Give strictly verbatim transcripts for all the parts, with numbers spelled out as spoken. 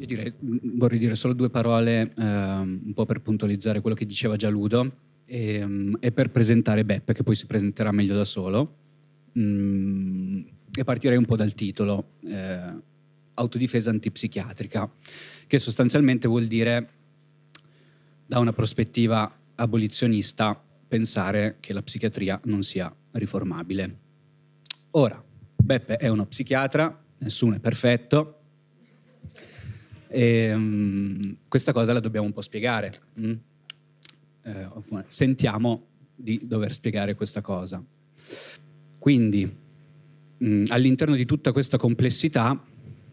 Io direi, vorrei dire solo due parole eh, un po' per puntualizzare quello che diceva già Ludo e, e per presentare Beppe, che poi si presenterà meglio da solo. Mm, e partirei un po' dal titolo, eh, autodifesa antipsichiatrica, che sostanzialmente vuol dire, da una prospettiva abolizionista, pensare che la psichiatria non sia riformabile. Ora, Beppe è uno psichiatra, nessuno è perfetto, e um, questa cosa la dobbiamo un po' spiegare. Mm? Eh, sentiamo di dover spiegare questa cosa. Quindi, mh, all'interno di tutta questa complessità,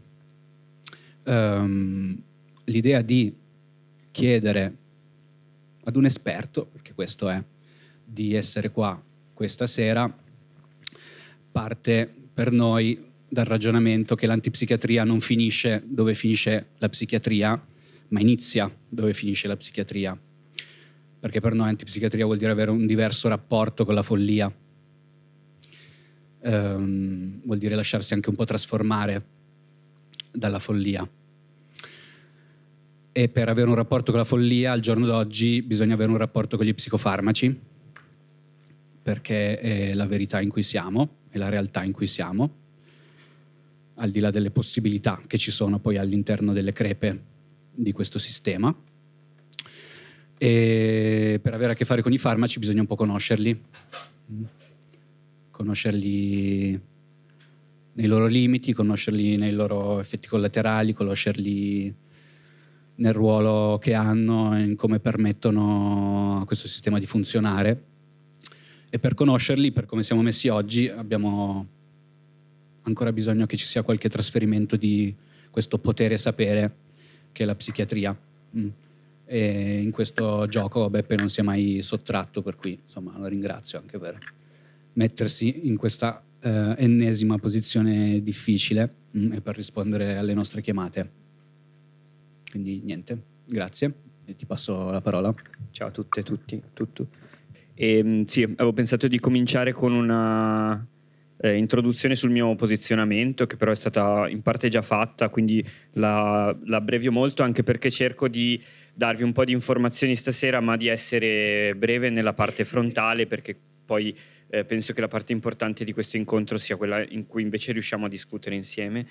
um, l'idea di chiedere ad un esperto, perché questo è, di essere qua questa sera, parte per noi dal ragionamento che l'antipsichiatria non finisce dove finisce la psichiatria, ma inizia dove finisce la psichiatria. Perché per noi antipsichiatria vuol dire avere un diverso rapporto con la follia, ehm, vuol dire lasciarsi anche un po' trasformare dalla follia. E per avere un rapporto con la follia, al giorno d'oggi, bisogna avere un rapporto con gli psicofarmaci, perché è la verità in cui siamo, è la realtà in cui siamo, al di là delle possibilità che ci sono poi all'interno delle crepe di questo sistema. E per avere a che fare con i farmaci bisogna un po' conoscerli, conoscerli nei loro limiti, conoscerli nei loro effetti collaterali, conoscerli nel ruolo che hanno e in come permettono a questo sistema di funzionare. E per conoscerli, per come siamo messi oggi, abbiamo ancora bisogno che ci sia qualche trasferimento di questo potere sapere che è la psichiatria. Mm. E in questo gioco Beppe non si è mai sottratto, per cui insomma lo ringrazio anche per mettersi in questa eh, ennesima posizione difficile mm, e per rispondere alle nostre chiamate. Quindi niente, grazie e ti passo la parola. Ciao a tutte e tutti. Tutto. E, sì, avevo pensato di cominciare con una eh, introduzione sul mio posizionamento, che però è stata in parte già fatta, quindi la, la abbrevio molto, anche perché cerco di darvi un po' di informazioni stasera, ma di essere breve nella parte frontale, perché poi eh, penso che la parte importante di questo incontro sia quella in cui invece riusciamo a discutere insieme.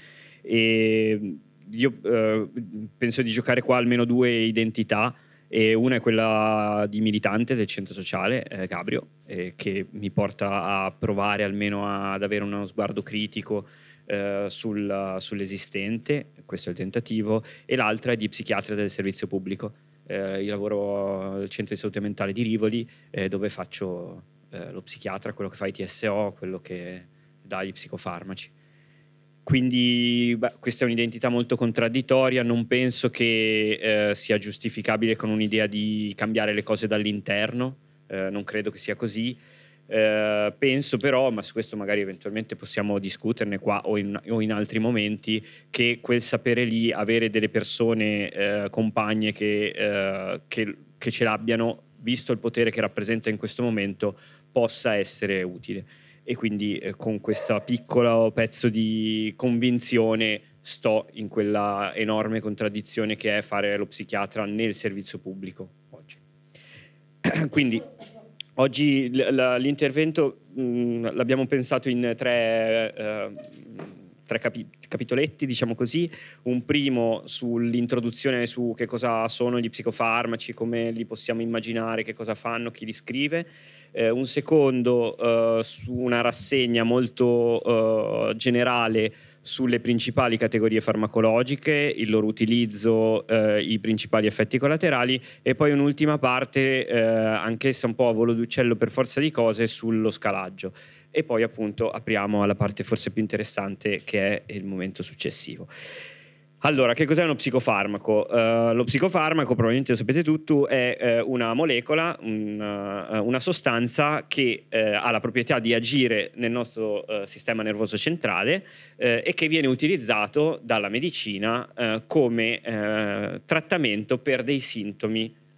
E io eh, penso di giocare qua almeno due identità, e una è quella di militante del centro sociale, eh, Gabrio, eh, che mi porta a provare almeno ad avere uno sguardo critico eh, sul, sull'esistente, questo è il tentativo, e l'altra è di psichiatra del servizio pubblico. Eh, io lavoro al centro di salute mentale di Rivoli, eh, dove faccio eh, lo psichiatra, quello che fa i T S O, quello che dà gli psicofarmaci. Quindi beh, questa è un'identità molto contraddittoria, non penso che eh, sia giustificabile con un'idea di cambiare le cose dall'interno, eh, non credo che sia così. Eh, penso però, ma su questo magari eventualmente possiamo discuterne qua o in, o in altri momenti, che quel sapere lì, avere delle persone eh, compagne che, eh, che, che ce l'abbiano, visto il potere che rappresenta in questo momento, possa essere utile. E quindi eh, con questo piccolo pezzo di convinzione sto in quella enorme contraddizione che è fare lo psichiatra nel servizio pubblico oggi. Quindi oggi l'intervento l'abbiamo pensato in tre, eh, tre capi capitoletti, diciamo così. Un primo sull'introduzione su che cosa sono gli psicofarmaci, come li possiamo immaginare, che cosa fanno, chi li scrive. Eh, un secondo eh, su una rassegna molto eh, generale sulle principali categorie farmacologiche, il loro utilizzo, eh, i principali effetti collaterali, e poi un'ultima parte, eh, anch'essa un po' a volo d'uccello per forza di cose, sullo scalaggio. E poi appunto apriamo alla parte forse più interessante, che è il momento successivo. Allora, che cos'è uno psicofarmaco? Uh, lo psicofarmaco, probabilmente lo sapete tutti, è uh, una molecola, una, uh, una sostanza che uh, ha la proprietà di agire nel nostro uh, sistema nervoso centrale uh, e che viene utilizzato dalla medicina uh, come uh, trattamento per dei sintomi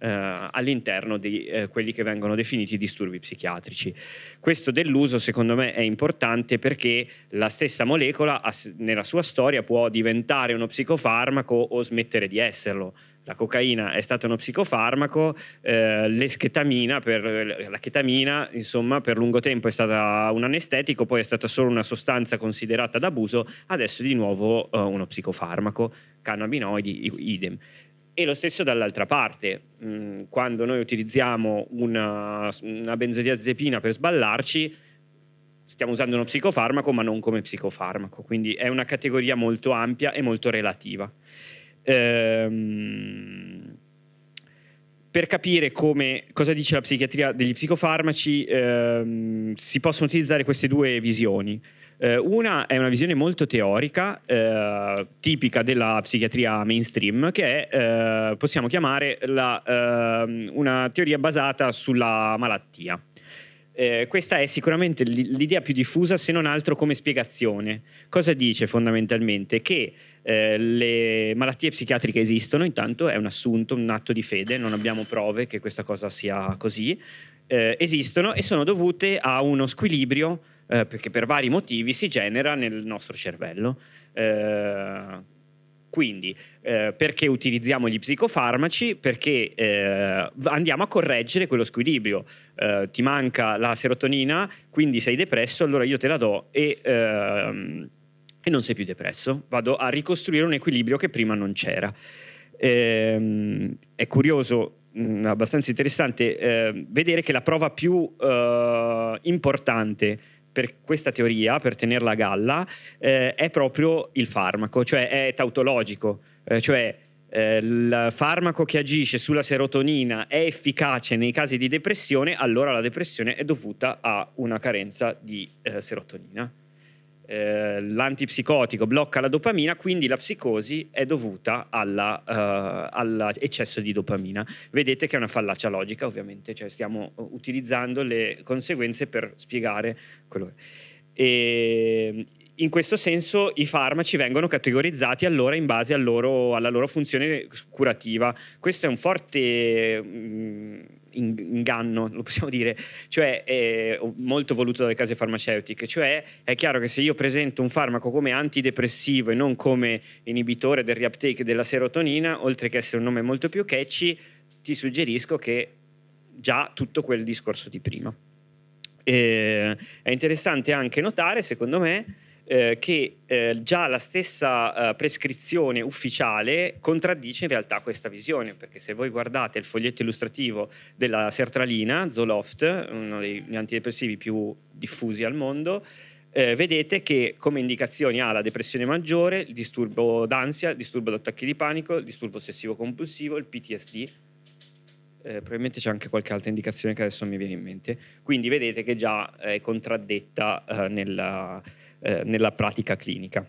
eh, all'interno di eh, quelli che vengono definiti disturbi psichiatrici. Questo dell'uso secondo me è importante perché la stessa molecola nella sua storia può diventare uno psicofarmaco o smettere di esserlo. La cocaina è stata uno psicofarmaco, eh, l'eschetamina per, la chetamina insomma per lungo tempo è stata un anestetico, poi è stata solo una sostanza considerata d'abuso, adesso di nuovo eh, uno psicofarmaco, cannabinoidi idem. E lo stesso dall'altra parte, mh, quando noi utilizziamo una, una benzodiazepina per sballarci, stiamo usando uno psicofarmaco ma non come psicofarmaco, quindi è una categoria molto ampia e molto relativa. Ehm, per capire come, cosa dice la psichiatria degli psicofarmaci, ehm, si possono utilizzare queste due visioni. Eh, una è una visione molto teorica, eh, tipica della psichiatria mainstream, che è, eh, possiamo chiamare la, eh, una teoria basata sulla malattia. Eh, questa è sicuramente l'idea più diffusa, se non altro come spiegazione. Cosa dice fondamentalmente? Che eh, le malattie psichiatriche esistono, intanto è un assunto, un atto di fede, non abbiamo prove che questa cosa sia così, eh, esistono e sono dovute a uno squilibrio eh, perché per vari motivi si genera nel nostro cervello. Eh, Quindi, eh, perché utilizziamo gli psicofarmaci? Perché eh, andiamo a correggere quello squilibrio. Eh, ti manca la serotonina, quindi sei depresso, allora io te la do e, ehm, e non sei più depresso. Vado a ricostruire un equilibrio che prima non c'era. Eh, è curioso, mh, abbastanza interessante, eh, vedere che la prova più eh, importante per questa teoria, per tenerla a galla, eh, è proprio il farmaco, cioè è tautologico, eh, cioè eh, il farmaco che agisce sulla serotonina è efficace nei casi di depressione, allora la depressione è dovuta a una carenza di eh, serotonina. Eh, l'antipsicotico blocca la dopamina, quindi la psicosi è dovuta alla, uh, all'eccesso di dopamina. Vedete che è una fallacia logica, ovviamente, cioè stiamo utilizzando le conseguenze per spiegare quello che... E in questo senso i farmaci vengono categorizzati allora in base al loro, alla loro funzione curativa. Questo è un forte mh, inganno, lo possiamo dire, cioè è molto voluto dalle case farmaceutiche, cioè è chiaro che se io presento un farmaco come antidepressivo e non come inibitore del reuptake della serotonina, oltre che essere un nome molto più catchy, ti suggerisco che già tutto quel discorso di prima. E è interessante anche notare, secondo me, Eh, che eh, già la stessa eh, prescrizione ufficiale contraddice in realtà questa visione, perché se voi guardate il foglietto illustrativo della sertralina, Zoloft, uno degli antidepressivi più diffusi al mondo, eh, vedete che come indicazioni ha la depressione maggiore, il disturbo d'ansia, il disturbo d'attacchi di panico, il disturbo ossessivo compulsivo, il P T S D. Eh, probabilmente c'è anche qualche altra indicazione che adesso mi viene in mente. Quindi vedete che già è contraddetta eh, nella Eh, nella pratica clinica.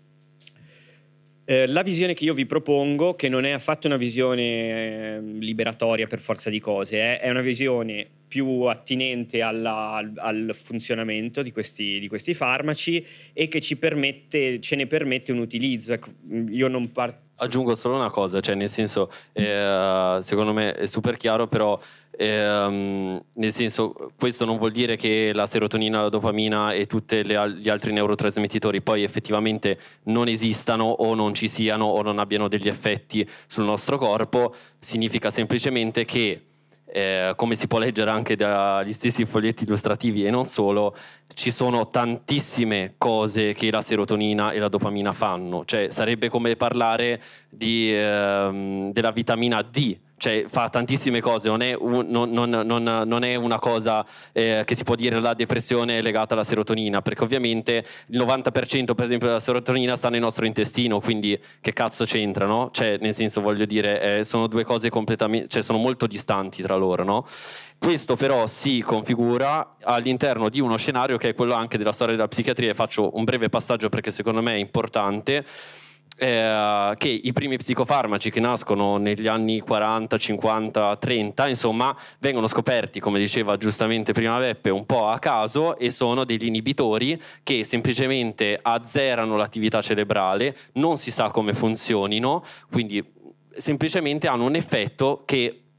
Eh, la visione che io vi propongo, che non è affatto una visione eh, liberatoria per forza di cose, eh, è una visione più attinente alla, al, al funzionamento di questi, di questi farmaci e che ci permette, ce ne permette un utilizzo. Ecco, io non parto. Aggiungo solo una cosa, cioè nel senso, eh, secondo me è super chiaro, però ehm, nel senso, questo non vuol dire che la serotonina, la dopamina e tutti gli altri neurotrasmettitori poi effettivamente non esistano o non ci siano o non abbiano degli effetti sul nostro corpo. Significa semplicemente che Eh, come si può leggere anche dagli stessi foglietti illustrativi e non solo, ci sono tantissime cose che la serotonina e la dopamina fanno, cioè sarebbe come parlare di, ehm, della vitamina D, cioè fa tantissime cose, non è, un, non, non, non, non è una cosa eh, che si può dire la depressione è legata alla serotonina, perché ovviamente il novanta per cento per esempio della serotonina sta nel nostro intestino, quindi che cazzo c'entra, no? Cioè nel senso, voglio dire, eh, sono due cose completamente, cioè sono molto distanti tra loro, no? Questo però si configura all'interno di uno scenario che è quello anche della storia della psichiatria, e faccio un breve passaggio perché secondo me è importante. Eh, che i primi psicofarmaci che nascono negli anni quaranta, cinquanta, trenta, insomma, vengono scoperti, come diceva giustamente prima Beppe, un po' a caso, e sono degli inibitori che semplicemente azzerano l'attività cerebrale, non si sa come funzionino, quindi semplicemente hanno un effetto che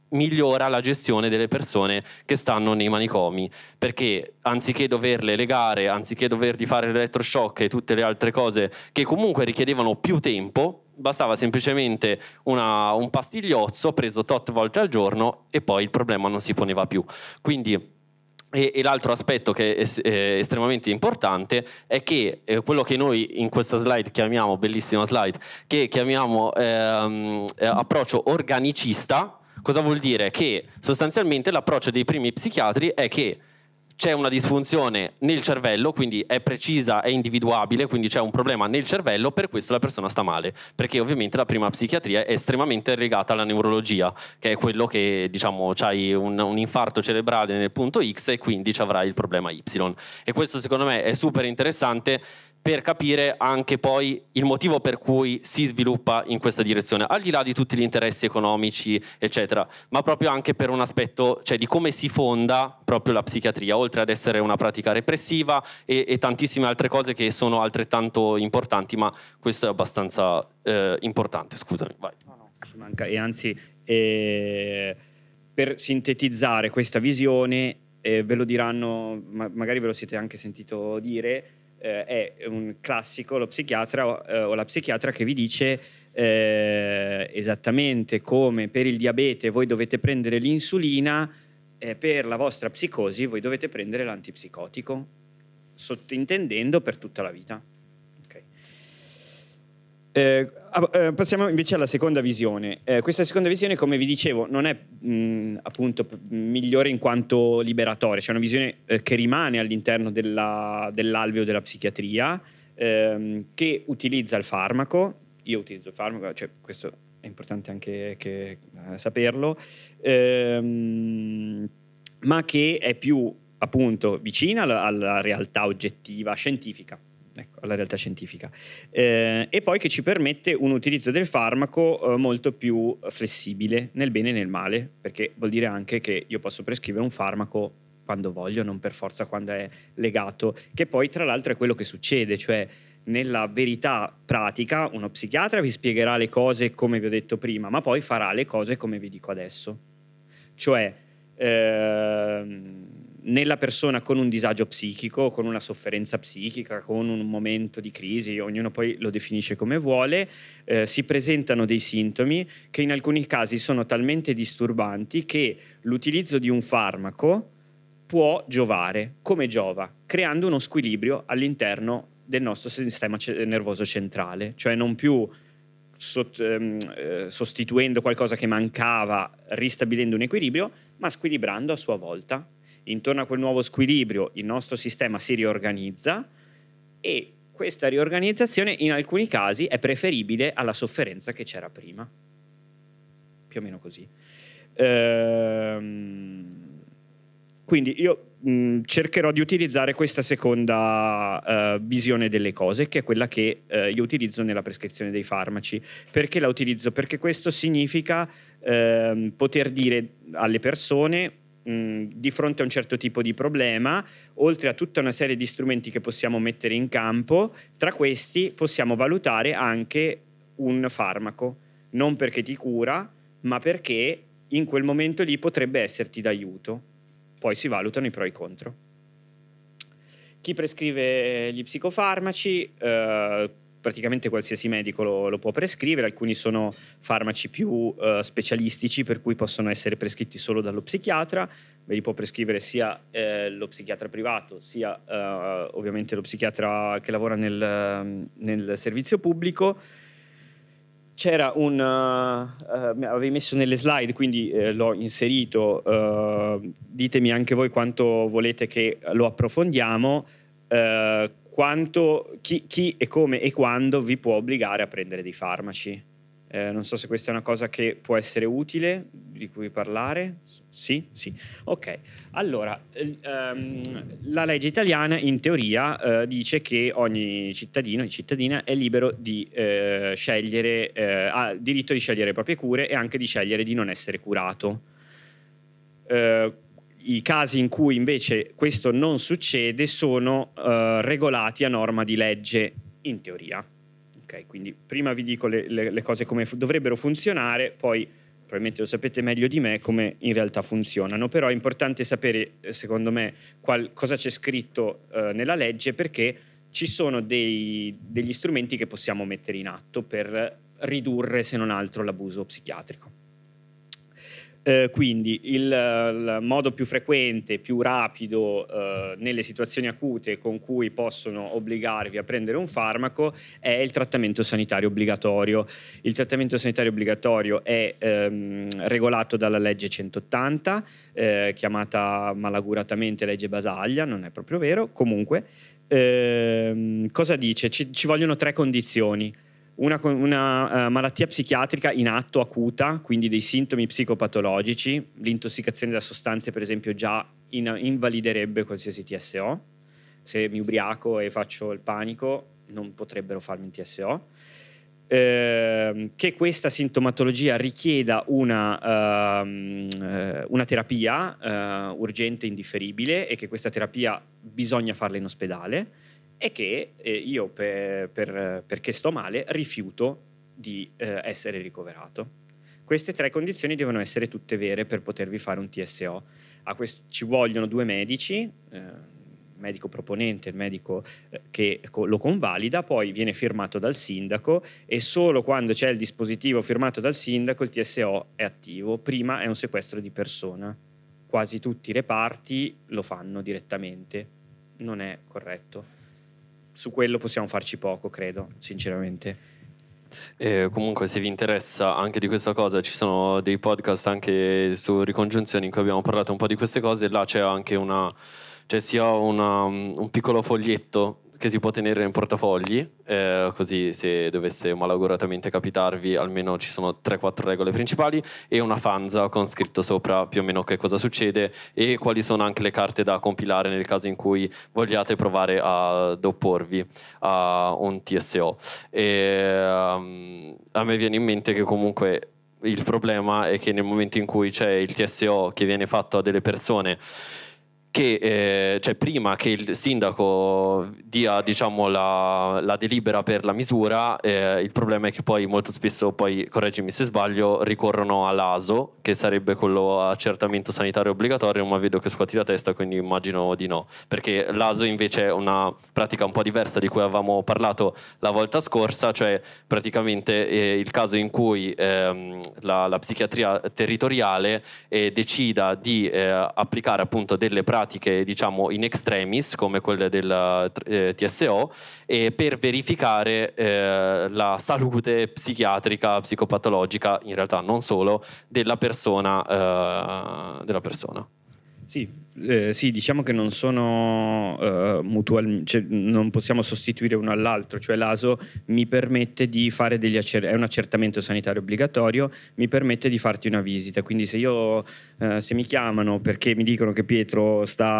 migliora la gestione delle persone che stanno nei manicomi, perché anziché doverle legare, anziché dovergli fare l'elettroshock e tutte le altre cose che comunque richiedevano più tempo, bastava semplicemente una, un pastigliozzo preso tot volte al giorno e poi il problema non si poneva più. Quindi E, e l'altro aspetto che è, è estremamente importante è che eh, quello che noi in questa slide chiamiamo, bellissima slide, che chiamiamo ehm, eh, approccio organicista, cosa vuol dire? Che sostanzialmente l'approccio dei primi psichiatri è che c'è una disfunzione nel cervello, quindi è precisa, è individuabile, quindi c'è un problema nel cervello, per questo la persona sta male, perché ovviamente la prima psichiatria è estremamente legata alla neurologia, che è quello che, diciamo, c'hai un, un infarto cerebrale nel punto X e quindi ci avrai il problema Y. E questo secondo me è super interessante per capire anche poi il motivo per cui si sviluppa in questa direzione, al di là di tutti gli interessi economici, eccetera, ma proprio anche per un aspetto, cioè di come si fonda proprio la psichiatria, oltre ad essere una pratica repressiva e, e tantissime altre cose che sono altrettanto importanti, ma questo è abbastanza eh, importante, scusami, vai. No, no, ci manca, e anzi, eh, per sintetizzare questa visione, eh, ve lo diranno, ma magari ve lo siete anche sentito dire, Eh, è un classico, lo psichiatra eh, o la psichiatra che vi dice eh, esattamente come per il diabete voi dovete prendere l'insulina, eh, per la vostra psicosi voi dovete prendere l'antipsicotico, sottintendendo per tutta la vita. Okay. Eh, eh, passiamo invece alla seconda visione. Eh, questa seconda visione, come vi dicevo, non è mh, appunto migliore in quanto liberatoria, c'è una visione eh, che rimane all'interno della, dell'alveo della psichiatria, ehm, che utilizza il farmaco. Io utilizzo il farmaco, cioè questo è importante anche che, eh, saperlo, ehm, ma che è più appunto vicina alla, alla realtà oggettiva, scientifica. Ecco, alla realtà scientifica, eh, e poi che ci permette un utilizzo del farmaco eh, molto più flessibile nel bene e nel male, perché vuol dire anche che io posso prescrivere un farmaco quando voglio, non per forza quando è legato, che poi tra l'altro è quello che succede, cioè nella verità pratica uno psichiatra vi spiegherà le cose come vi ho detto prima, ma poi farà le cose come vi dico adesso, cioè ehm, nella persona con un disagio psichico, con una sofferenza psichica, con un momento di crisi, ognuno poi lo definisce come vuole, eh, si presentano dei sintomi che in alcuni casi sono talmente disturbanti che l'utilizzo di un farmaco può giovare. Come giova? Creando uno squilibrio all'interno del nostro sistema nervoso centrale, cioè non più Sott, ehm, eh, sostituendo qualcosa che mancava, ristabilendo un equilibrio, ma squilibrando a sua volta. Intorno a quel nuovo squilibrio il nostro sistema si riorganizza e questa riorganizzazione in alcuni casi è preferibile alla sofferenza che c'era prima. Più o meno così. Ehm, quindi io mh, cercherò di utilizzare questa seconda uh, visione delle cose, che è quella che uh, io utilizzo nella prescrizione dei farmaci. Perché la utilizzo? Perché questo significa uh, poter dire alle persone, di fronte a un certo tipo di problema, oltre a tutta una serie di strumenti che possiamo mettere in campo, tra questi possiamo valutare anche un farmaco, non perché ti cura, ma perché in quel momento lì potrebbe esserti d'aiuto. Poi si valutano i pro e i contro. Chi prescrive gli psicofarmaci, eh, praticamente qualsiasi medico lo, lo può prescrivere, alcuni sono farmaci più uh, specialistici per cui possono essere prescritti solo dallo psichiatra, ve li può prescrivere sia eh, lo psichiatra privato sia uh, ovviamente lo psichiatra che lavora nel, nel servizio pubblico. C'era un, uh, uh, avevi messo nelle slide, quindi uh, l'ho inserito, uh, ditemi anche voi quanto volete che lo approfondiamo, uh, quanto, chi, chi e come e quando vi può obbligare a prendere dei farmaci. Eh, non so se questa è una cosa che può essere utile, di cui parlare. Sì? Sì. Ok. Allora, ehm, la legge italiana in teoria eh, dice che ogni cittadino e cittadina è libero di eh, scegliere, eh, ha diritto di scegliere le proprie cure e anche di scegliere di non essere curato. Eh, I casi in cui invece questo non succede sono uh, regolati a norma di legge in teoria. Okay, quindi prima vi dico le, le, le cose come dovrebbero funzionare, poi probabilmente lo sapete meglio di me come in realtà funzionano, però è importante sapere, secondo me, qual, cosa c'è scritto eh, nella legge, perché ci sono dei, degli strumenti che possiamo mettere in atto per ridurre, se non altro, l'abuso psichiatrico. Eh, quindi il, il modo più frequente, più rapido eh, nelle situazioni acute con cui possono obbligarvi a prendere un farmaco è il trattamento sanitario obbligatorio. Il trattamento sanitario obbligatorio è ehm, regolato dalla legge centottanta, eh, chiamata malaguratamente legge Basaglia, non è proprio vero, comunque. Ehm, cosa dice? Ci, ci vogliono tre condizioni. Una, una uh, malattia psichiatrica in atto acuta, quindi dei sintomi psicopatologici. L'intossicazione da sostanze, per esempio, già in, invaliderebbe qualsiasi T S O. Se mi ubriaco e faccio il panico, non potrebbero farmi un T S O. Eh, che questa sintomatologia richieda una, uh, una terapia uh, urgente, indifferibile, e che questa terapia bisogna farla in ospedale, e che eh, io per, per, perché sto male rifiuto di eh, essere ricoverato. Queste tre condizioni devono essere tutte vere per potervi fare un T S O. A questo ci vogliono due medici, eh, il medico proponente e il medico eh, che lo convalida, poi viene firmato dal sindaco, e solo quando c'è il dispositivo firmato dal sindaco il T S O è attivo. Prima è un sequestro di persona. Quasi tutti i reparti lo fanno direttamente. Non è corretto. Su quello possiamo farci poco, credo, sinceramente. E comunque, se vi interessa anche di questa cosa, ci sono dei podcast anche su Ricongiunzioni in cui abbiamo parlato un po' di queste cose. Là c'è anche una, cioè sia una, un piccolo foglietto che si può tenere in portafogli, eh, così se dovesse malauguratamente capitarvi almeno ci sono tre quattro regole principali, e una fanza con scritto sopra più o meno che cosa succede e quali sono anche le carte da compilare nel caso in cui vogliate provare ad opporvi a un T S O. E, um, a me viene in mente che comunque il problema è che nel momento in cui c'è il T S O che viene fatto a delle persone che eh, cioè prima che il sindaco dia, diciamo, la, la delibera per la misura, eh, il problema è che poi molto spesso, poi correggimi se sbaglio, ricorrono all'A S O, che sarebbe quello accertamento sanitario obbligatorio, ma vedo che scuoti la testa, quindi immagino di no, perché l'A S O invece è una pratica un po' diversa di cui avevamo parlato la volta scorsa, cioè praticamente eh, il caso in cui ehm, la, la psichiatria territoriale eh, decida di eh, applicare appunto delle pratiche, diciamo, in extremis, come quelle del eh, T S O, e per verificare eh, la salute psichiatrica, psicopatologica, in realtà non solo, della persona, eh, della persona. Sì, eh, sì, diciamo che non sono uh, mutual, cioè non possiamo sostituire uno all'altro, cioè l'A S O mi permette di fare degli accer- è un accertamento sanitario obbligatorio, mi permette di farti una visita, quindi se io uh, se mi chiamano perché mi dicono che Pietro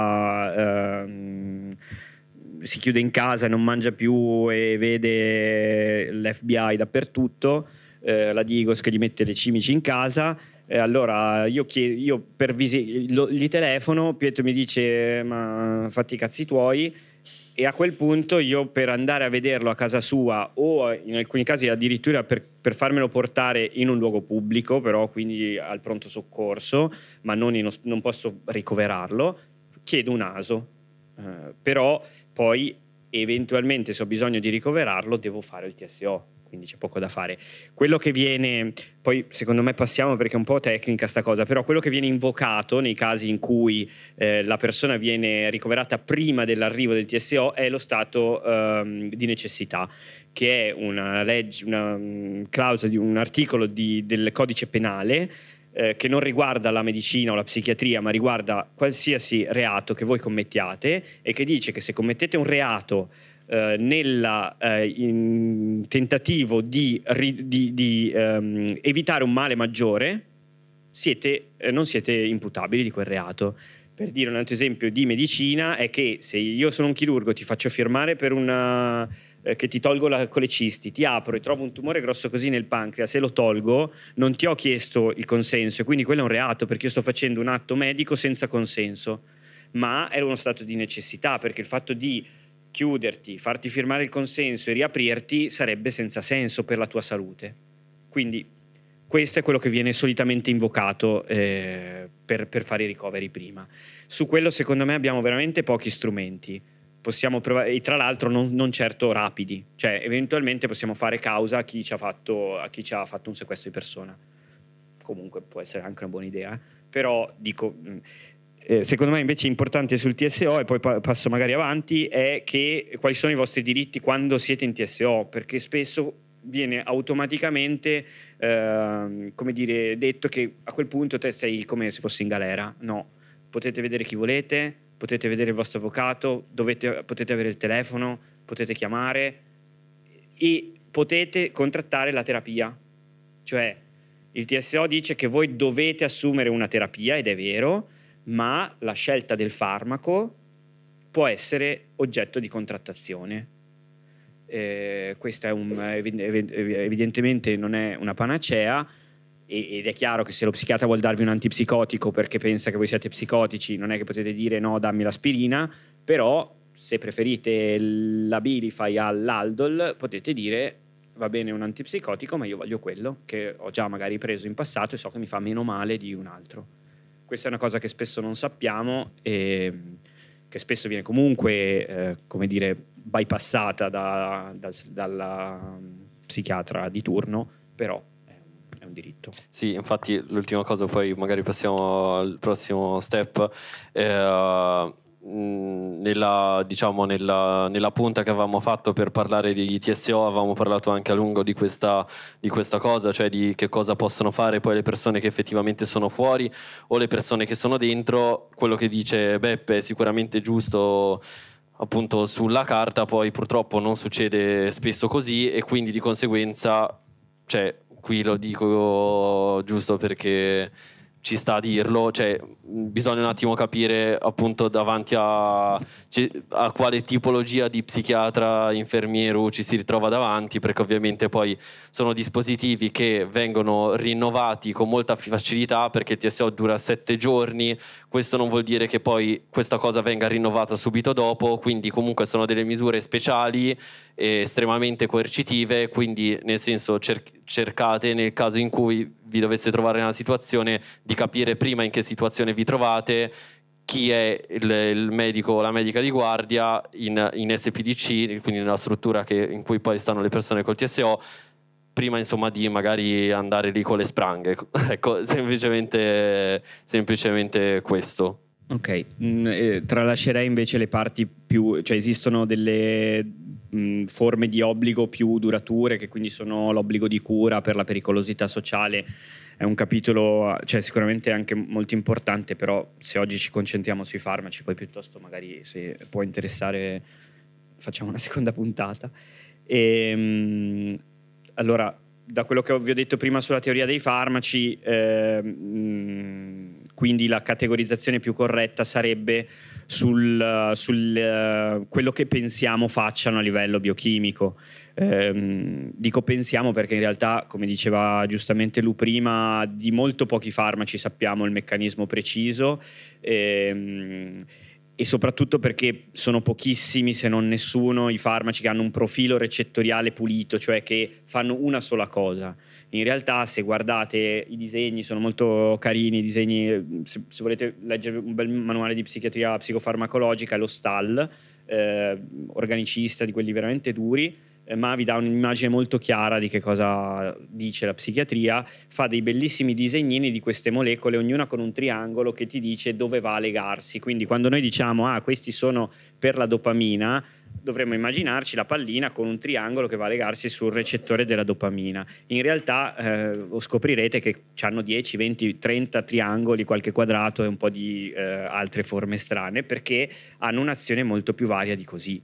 sta uh, si chiude in casa e non mangia più e vede l'F B I dappertutto, uh, la Digos che gli mette le cimici in casa. Eh, allora io, chiedo, io per visi- lo, gli telefono, Pietro mi dice ma fatti i cazzi tuoi, e a quel punto io, per andare a vederlo a casa sua, o in alcuni casi addirittura per, per farmelo portare in un luogo pubblico, però quindi al pronto soccorso, ma non, in, non posso ricoverarlo, chiedo un A S O, eh, però poi eventualmente se ho bisogno di ricoverarlo devo fare il T S O, quindi c'è poco da fare. Quello che viene, poi secondo me passiamo perché è un po' tecnica sta cosa, però quello che viene invocato nei casi in cui eh, la persona viene ricoverata prima dell'arrivo del T S O è lo stato ehm, di necessità, che è una legge, una um, clausola di un articolo di, del codice penale eh, che non riguarda la medicina o la psichiatria, ma riguarda qualsiasi reato che voi commettiate, e che dice che se commettete un reato Uh, nel uh, tentativo di, ri, di, di um, evitare un male maggiore, siete, eh, non siete imputabili di quel reato. Per dire un altro esempio di medicina è che se io sono un chirurgo, ti faccio firmare per una eh, che ti tolgo la colecisti, ti apro e trovo un tumore grosso così nel pancreas, se lo tolgo non ti ho chiesto il consenso, e quindi quello è un reato perché io sto facendo un atto medico senza consenso, ma era uno stato di necessità, perché il fatto di chiuderti, farti firmare il consenso e riaprirti sarebbe senza senso per la tua salute. Quindi questo è quello che viene solitamente invocato eh, per, per fare i ricoveri prima. Su quello secondo me abbiamo veramente pochi strumenti. Possiamo provare, e tra l'altro non, non certo rapidi, cioè eventualmente possiamo fare causa a chi ci ha fatto, a chi ci ha fatto un sequestro di persona. Comunque può essere anche una buona idea, eh? Però dico, eh, secondo me invece importante sul T S O, e poi pa- passo magari avanti, è che quali sono i vostri diritti quando siete in T S O, perché spesso viene automaticamente eh, come dire, detto che a quel punto te sei come se fossi in galera. No, potete vedere chi volete, potete vedere il vostro avvocato, dovete, potete avere il telefono, potete chiamare e potete contrattare la terapia. Cioè il T S O dice che voi dovete assumere una terapia, ed è vero, ma la scelta del farmaco può essere oggetto di contrattazione. Eh, questo è un, evidentemente non è una panacea, ed è chiaro che se lo psichiatra vuol darvi un antipsicotico perché pensa che voi siate psicotici, non è che potete dire no, dammi l'aspirina, però se preferite l'Abilify all'Aldol potete dire va bene un antipsicotico, ma io voglio quello che ho già magari preso in passato e so che mi fa meno male di un altro. Questa è una cosa che spesso non sappiamo e che spesso viene comunque eh, come dire bypassata da, da, dalla psichiatra di turno, però è un diritto. Sì, infatti l'ultima cosa, poi magari passiamo al prossimo step. Eh, nella, diciamo, nella, nella punta che avevamo fatto per parlare di T S O avevamo parlato anche a lungo di questa, di questa cosa, cioè di che cosa possono fare poi le persone che effettivamente sono fuori o le persone che sono dentro. Quello che dice Beppe è sicuramente giusto, appunto sulla carta, poi purtroppo non succede spesso così, e quindi di conseguenza, cioè qui lo dico giusto perché ci sta a dirlo, cioè bisogna un attimo capire appunto davanti a, a quale tipologia di psichiatra, infermiero ci si ritrova davanti, perché ovviamente poi sono dispositivi che vengono rinnovati con molta facilità, perché il T S O dura sette giorni, questo non vuol dire che poi questa cosa venga rinnovata subito dopo, quindi comunque sono delle misure speciali e estremamente coercitive, quindi nel senso cer- cercate, nel caso in cui vi dovesse trovare nella situazione, di capire prima in che situazione vi trovate, chi è il, il medico o la medica di guardia in, in S P D C, quindi nella struttura che, in cui poi stanno le persone col T S O, prima insomma di magari andare lì con le spranghe. Ecco, semplicemente, semplicemente questo. Ok, mm, eh, tralascerei invece le parti più, cioè esistono delle mh, forme di obbligo più durature, che quindi sono l'obbligo di cura per la pericolosità sociale. È un capitolo, cioè sicuramente anche molto importante, però se oggi ci concentriamo sui farmaci, poi piuttosto magari se può interessare facciamo una seconda puntata. E, mh, allora, da quello che vi ho detto prima sulla teoria dei farmaci, eh, mh, quindi la categorizzazione più corretta sarebbe sul, sul uh, quello che pensiamo facciano a livello biochimico. Eh, dico pensiamo perché in realtà, come diceva giustamente Lu prima, di molto pochi farmaci sappiamo il meccanismo preciso, ehm, e soprattutto perché sono pochissimi, se non nessuno, i farmaci che hanno un profilo recettoriale pulito, cioè che fanno una sola cosa. In realtà, se guardate i disegni, sono molto carini i disegni, se, se volete leggere un bel manuale di psichiatria psicofarmacologica, lo S T A L, eh, organicista, di quelli veramente duri, ma vi dà un'immagine molto chiara di che cosa dice la psichiatria. Fa dei bellissimi disegnini di queste molecole, ognuna con un triangolo che ti dice dove va a legarsi. Quindi quando noi diciamo ah, questi sono per la dopamina, dovremmo immaginarci la pallina con un triangolo che va a legarsi sul recettore della dopamina. In realtà eh, scoprirete che hanno dieci, venti, trenta triangoli, qualche quadrato e un po' di eh, altre forme strane, perché hanno un'azione molto più varia di così.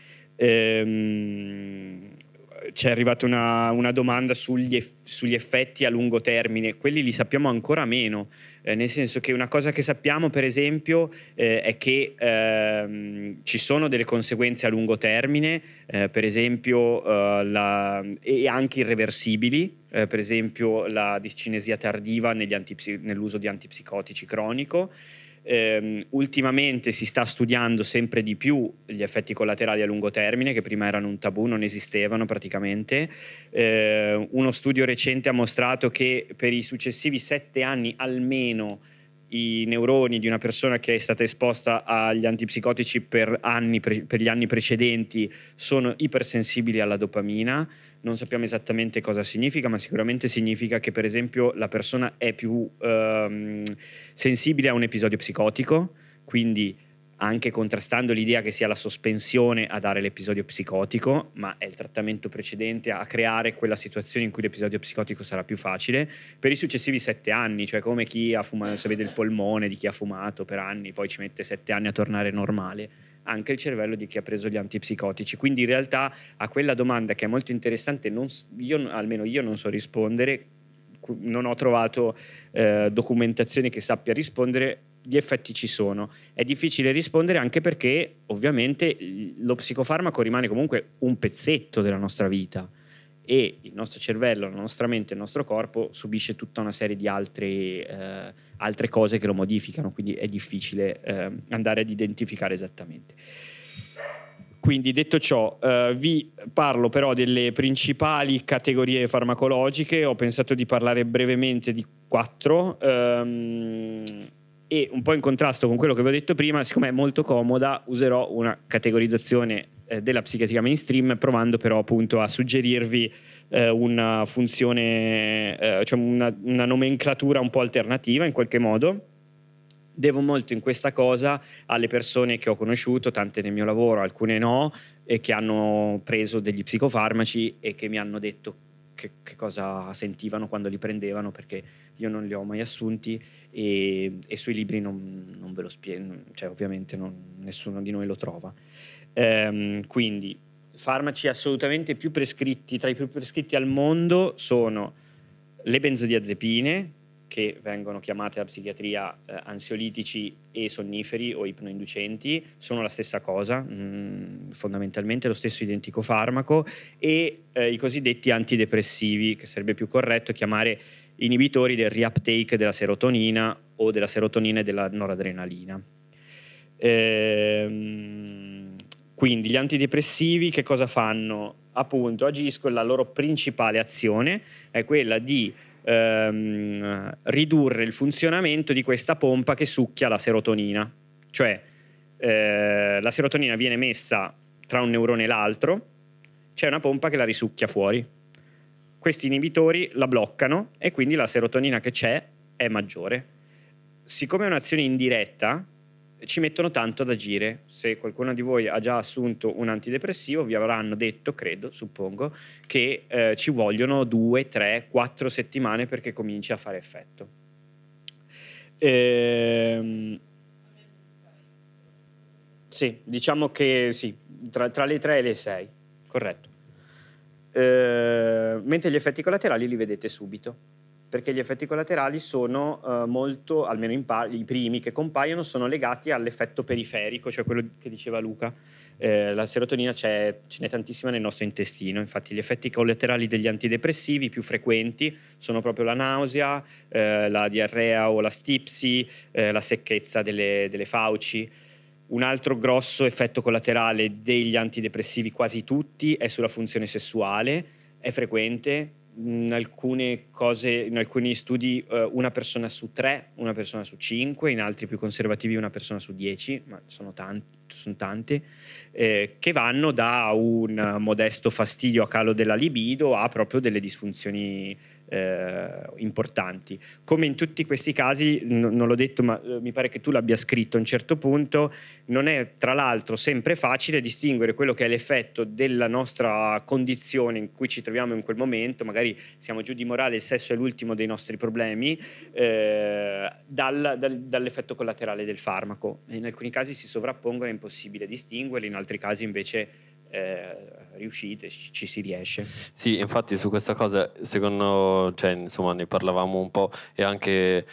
Ehm, c'è arrivata una, una domanda sugli, eff, sugli effetti a lungo termine. Quelli li sappiamo ancora meno, eh, nel senso che una cosa che sappiamo per esempio eh, è che ehm, ci sono delle conseguenze a lungo termine, eh, per esempio eh, la, e anche irreversibili, eh, per esempio la discinesia tardiva negli antipsi, nell'uso di antipsicotici cronico. Eh, ultimamente si sta studiando sempre di più gli effetti collaterali a lungo termine, che prima erano un tabù, non esistevano praticamente. Eh, uno studio recente ha mostrato che per i successivi sette anni almeno i neuroni di una persona che è stata esposta agli antipsicotici per, anni, per gli anni precedenti sono ipersensibili alla dopamina. Non sappiamo esattamente cosa significa, ma sicuramente significa che per esempio la persona è più ehm, sensibile a un episodio psicotico, quindi anche contrastando l'idea che sia la sospensione a dare l'episodio psicotico, ma è il trattamento precedente a creare quella situazione in cui l'episodio psicotico sarà più facile per i successivi sette anni, cioè come chi ha fumato, se vede il polmone di chi ha fumato per anni, poi ci mette sette anni a tornare normale, anche il cervello di chi ha preso gli antipsicotici. Quindi in realtà a quella domanda, che è molto interessante, non, io, almeno io non so rispondere, non ho trovato eh, documentazione che sappia rispondere. Gli effetti ci sono, è difficile rispondere anche perché ovviamente lo psicofarmaco rimane comunque un pezzetto della nostra vita e il nostro cervello, la nostra mente, il nostro corpo subisce tutta una serie di altre, eh, altre cose che lo modificano, quindi è difficile eh, andare ad identificare esattamente. Quindi detto ciò, eh, vi parlo però delle principali categorie farmacologiche. Ho pensato di parlare brevemente di quattro ehm, e un po' in contrasto con quello che vi ho detto prima, siccome è molto comoda, userò una categorizzazione eh, della psichiatria mainstream, provando però appunto a suggerirvi eh, una funzione, eh, cioè una, una nomenclatura un po' alternativa in qualche modo. Devo molto in questa cosa alle persone che ho conosciuto, tante nel mio lavoro, alcune no, e che hanno preso degli psicofarmaci e che mi hanno detto che, che cosa sentivano quando li prendevano, perché io non li ho mai assunti e, e sui libri non, non ve lo spiego, cioè ovviamente non, nessuno di noi lo trova. Ehm, quindi farmaci assolutamente più prescritti, tra i più prescritti al mondo sono le benzodiazepine, che vengono chiamate a psichiatria eh, ansiolitici e sonniferi o ipnoinducenti, sono la stessa cosa, mh, fondamentalmente lo stesso identico farmaco, e eh, i cosiddetti antidepressivi, che sarebbe più corretto chiamare inibitori del reuptake della serotonina o della serotonina e della noradrenalina. Ehm, quindi gli antidepressivi che cosa fanno? Appunto agiscono, la loro principale azione è quella di Ehm, ridurre il funzionamento di questa pompa che succhia la serotonina, cioè eh, la serotonina viene messa tra un neurone e l'altro, c'è una pompa che la risucchia fuori, questi inibitori la bloccano e quindi la serotonina che c'è è maggiore. Siccome è un'azione indiretta, ci mettono tanto ad agire. Se qualcuno di voi ha già assunto un antidepressivo, vi avranno detto, credo, suppongo, che eh, ci vogliono due, tre, quattro settimane perché cominci a fare effetto. Ehm, sì, diciamo che sì, tra, tra le tre e le sei, corretto. Ehm, mentre gli effetti collaterali li vedete subito, perché gli effetti collaterali sono uh, molto, almeno in par- i primi che compaiono, sono legati all'effetto periferico, cioè quello che diceva Luca. Eh, la serotonina c'è, ce n'è tantissima nel nostro intestino, infatti gli effetti collaterali degli antidepressivi più frequenti sono proprio la nausea, eh, la diarrea o la stipsi, eh, la secchezza delle, delle fauci. Un altro grosso effetto collaterale degli antidepressivi, quasi tutti, è sulla funzione sessuale, è frequente. In alcune cose, in alcuni studi uh, una persona su tre, una persona su cinque, in altri più conservativi una persona su dieci, ma sono tanti, sono tante, eh, che vanno da un modesto fastidio a calo della libido a proprio delle disfunzioni eh, importanti. Come in tutti questi casi, n- non l'ho detto ma eh, mi pare che tu l'abbia scritto a un certo punto, non è tra l'altro sempre facile distinguere quello che è l'effetto della nostra condizione in cui ci troviamo in quel momento, magari siamo giù di morale, il sesso è l'ultimo dei nostri problemi, eh, dal, dal, dall'effetto collaterale del farmaco. In alcuni casi si sovrappongono, è impossibile distinguerli, in altri casi invece eh, riuscite, ci, ci si riesce. Sì, infatti su questa cosa secondo, cioè insomma ne parlavamo un po' e anche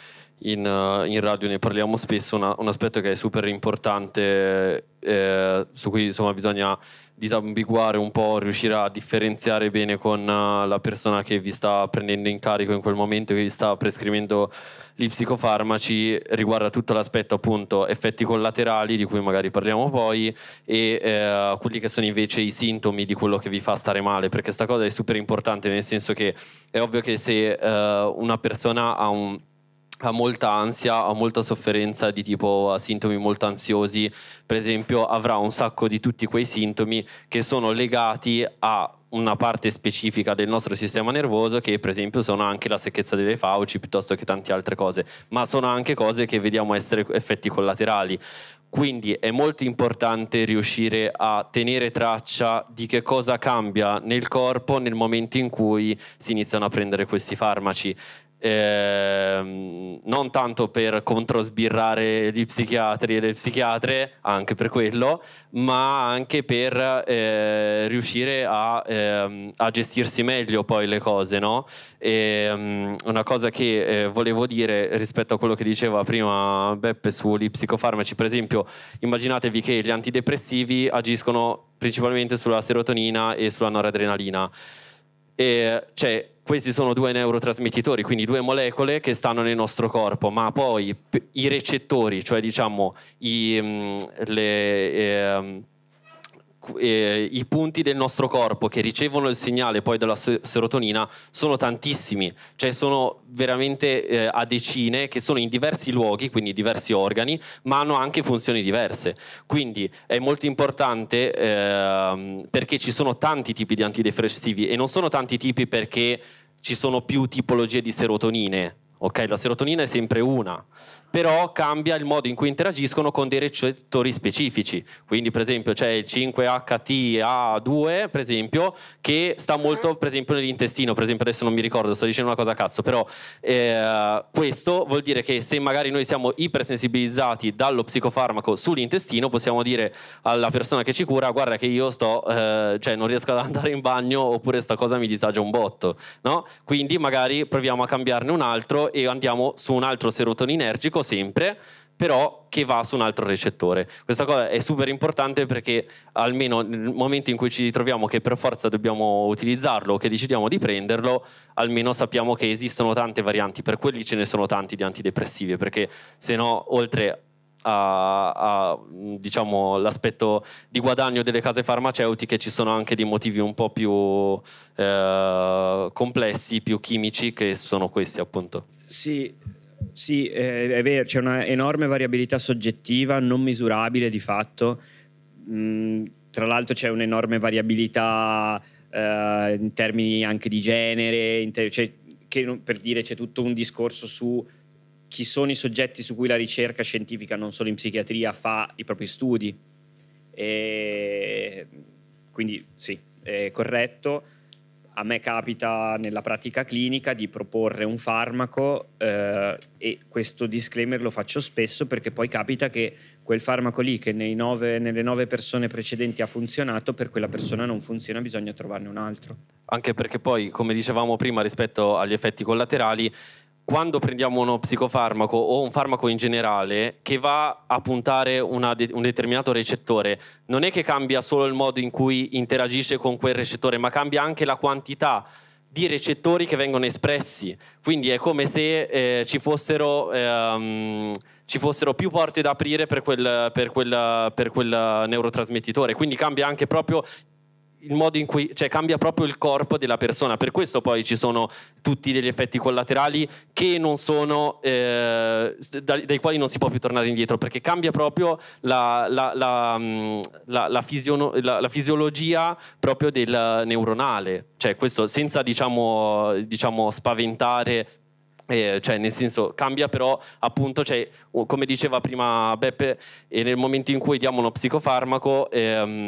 in, uh, in radio ne parliamo spesso, una, un aspetto che è super importante, eh, su cui insomma bisogna disambiguare un po', riuscire a differenziare bene con uh, la persona che vi sta prendendo in carico in quel momento, che vi sta prescrivendo gli psicofarmaci, riguarda tutto l'aspetto appunto effetti collaterali, di cui magari parliamo poi, e eh, quelli che sono invece i sintomi di quello che vi fa stare male, perché sta cosa è super importante, nel senso che è ovvio che se eh, una persona ha un ha molta ansia, ha molta sofferenza di tipo, ha sintomi molto ansiosi, per esempio, avrà un sacco di tutti quei sintomi che sono legati a una parte specifica del nostro sistema nervoso, che per esempio sono anche la secchezza delle fauci piuttosto che tante altre cose, ma sono anche cose che vediamo essere effetti collaterali. Quindi è molto importante riuscire a tenere traccia di che cosa cambia nel corpo nel momento in cui si iniziano a prendere questi farmaci. Eh, non tanto per controsbirrare gli psichiatri e le psichiatre, anche per quello, ma anche per eh, riuscire a, eh, a gestirsi meglio poi le cose, no? E, um, una cosa che eh, volevo dire rispetto a quello che diceva prima Beppe sugli psicofarmaci, per esempio, immaginatevi che gli antidepressivi agiscono principalmente sulla serotonina e sulla noradrenalina. E, cioè, questi sono due neurotrasmettitori, quindi due molecole che stanno nel nostro corpo, ma poi p- i recettori, cioè diciamo i, mh, le, eh, eh, i punti del nostro corpo che ricevono il segnale poi della serotonina sono tantissimi, cioè sono veramente eh, a decine, che sono in diversi luoghi, quindi diversi organi, ma hanno anche funzioni diverse. Quindi è molto importante eh, perché ci sono tanti tipi di antidepressivi, e non sono tanti tipi perché ci sono più tipologie di serotonine. Ok, la serotonina è sempre una, però cambia il modo in cui interagiscono con dei recettori specifici. Quindi per esempio c'è il cinque H T A due, per esempio, che sta molto per esempio nell'intestino, per esempio adesso non mi ricordo, sto dicendo una cosa a cazzo, però eh, questo vuol dire che se magari noi siamo ipersensibilizzati dallo psicofarmaco sull'intestino, possiamo dire alla persona che ci cura: guarda che io sto, eh, cioè non riesco ad andare in bagno, oppure sta cosa mi disagia un botto, no? Quindi magari proviamo a cambiarne un altro e andiamo su un altro serotoninergico sempre, però che va su un altro recettore. Questa cosa è super importante, perché almeno nel momento in cui ci ritroviamo che per forza dobbiamo utilizzarlo o che decidiamo di prenderlo, almeno sappiamo che esistono tante varianti. Per quelli ce ne sono tanti di antidepressivi, perché se no, oltre a, a diciamo l'aspetto di guadagno delle case farmaceutiche, ci sono anche dei motivi un po' più eh, complessi, più chimici, che sono questi appunto. Sì, sì, è, è vero, c'è una enorme variabilità soggettiva non misurabile di fatto. Mm, tra l'altro c'è un'enorme variabilità eh, in termini anche di genere, in ter- cioè, che, per dire, c'è tutto un discorso su chi sono i soggetti su cui la ricerca scientifica, non solo in psichiatria, fa i propri studi. E quindi sì, è corretto. A me capita nella pratica clinica di proporre un farmaco eh, e questo disclaimer lo faccio spesso, perché poi capita che quel farmaco lì, che nei nove, nelle nove persone precedenti ha funzionato, per quella persona non funziona, bisogna trovarne un altro. Anche perché poi, come dicevamo prima, rispetto agli effetti collaterali, quando prendiamo uno psicofarmaco o un farmaco in generale che va a puntare una de- un determinato recettore, non è che cambia solo il modo in cui interagisce con quel recettore, ma cambia anche la quantità di recettori che vengono espressi. Quindi è come se eh, ci fossero ehm, ci fossero più porte da aprire per quel, per quel, per quel neurotrasmettitore. Quindi cambia anche proprio il modo in cui, cioè cambia proprio il corpo della persona. Per questo poi ci sono tutti degli effetti collaterali che non sono eh, dai, dai quali non si può più tornare indietro, perché cambia proprio la, la, la, la, la, fisiono, la, la fisiologia proprio del neuronale. Cioè questo senza diciamo, diciamo spaventare. Eh, cioè nel senso cambia, però appunto, cioè, come diceva prima Beppe, eh, nel momento in cui diamo uno psicofarmaco ehm,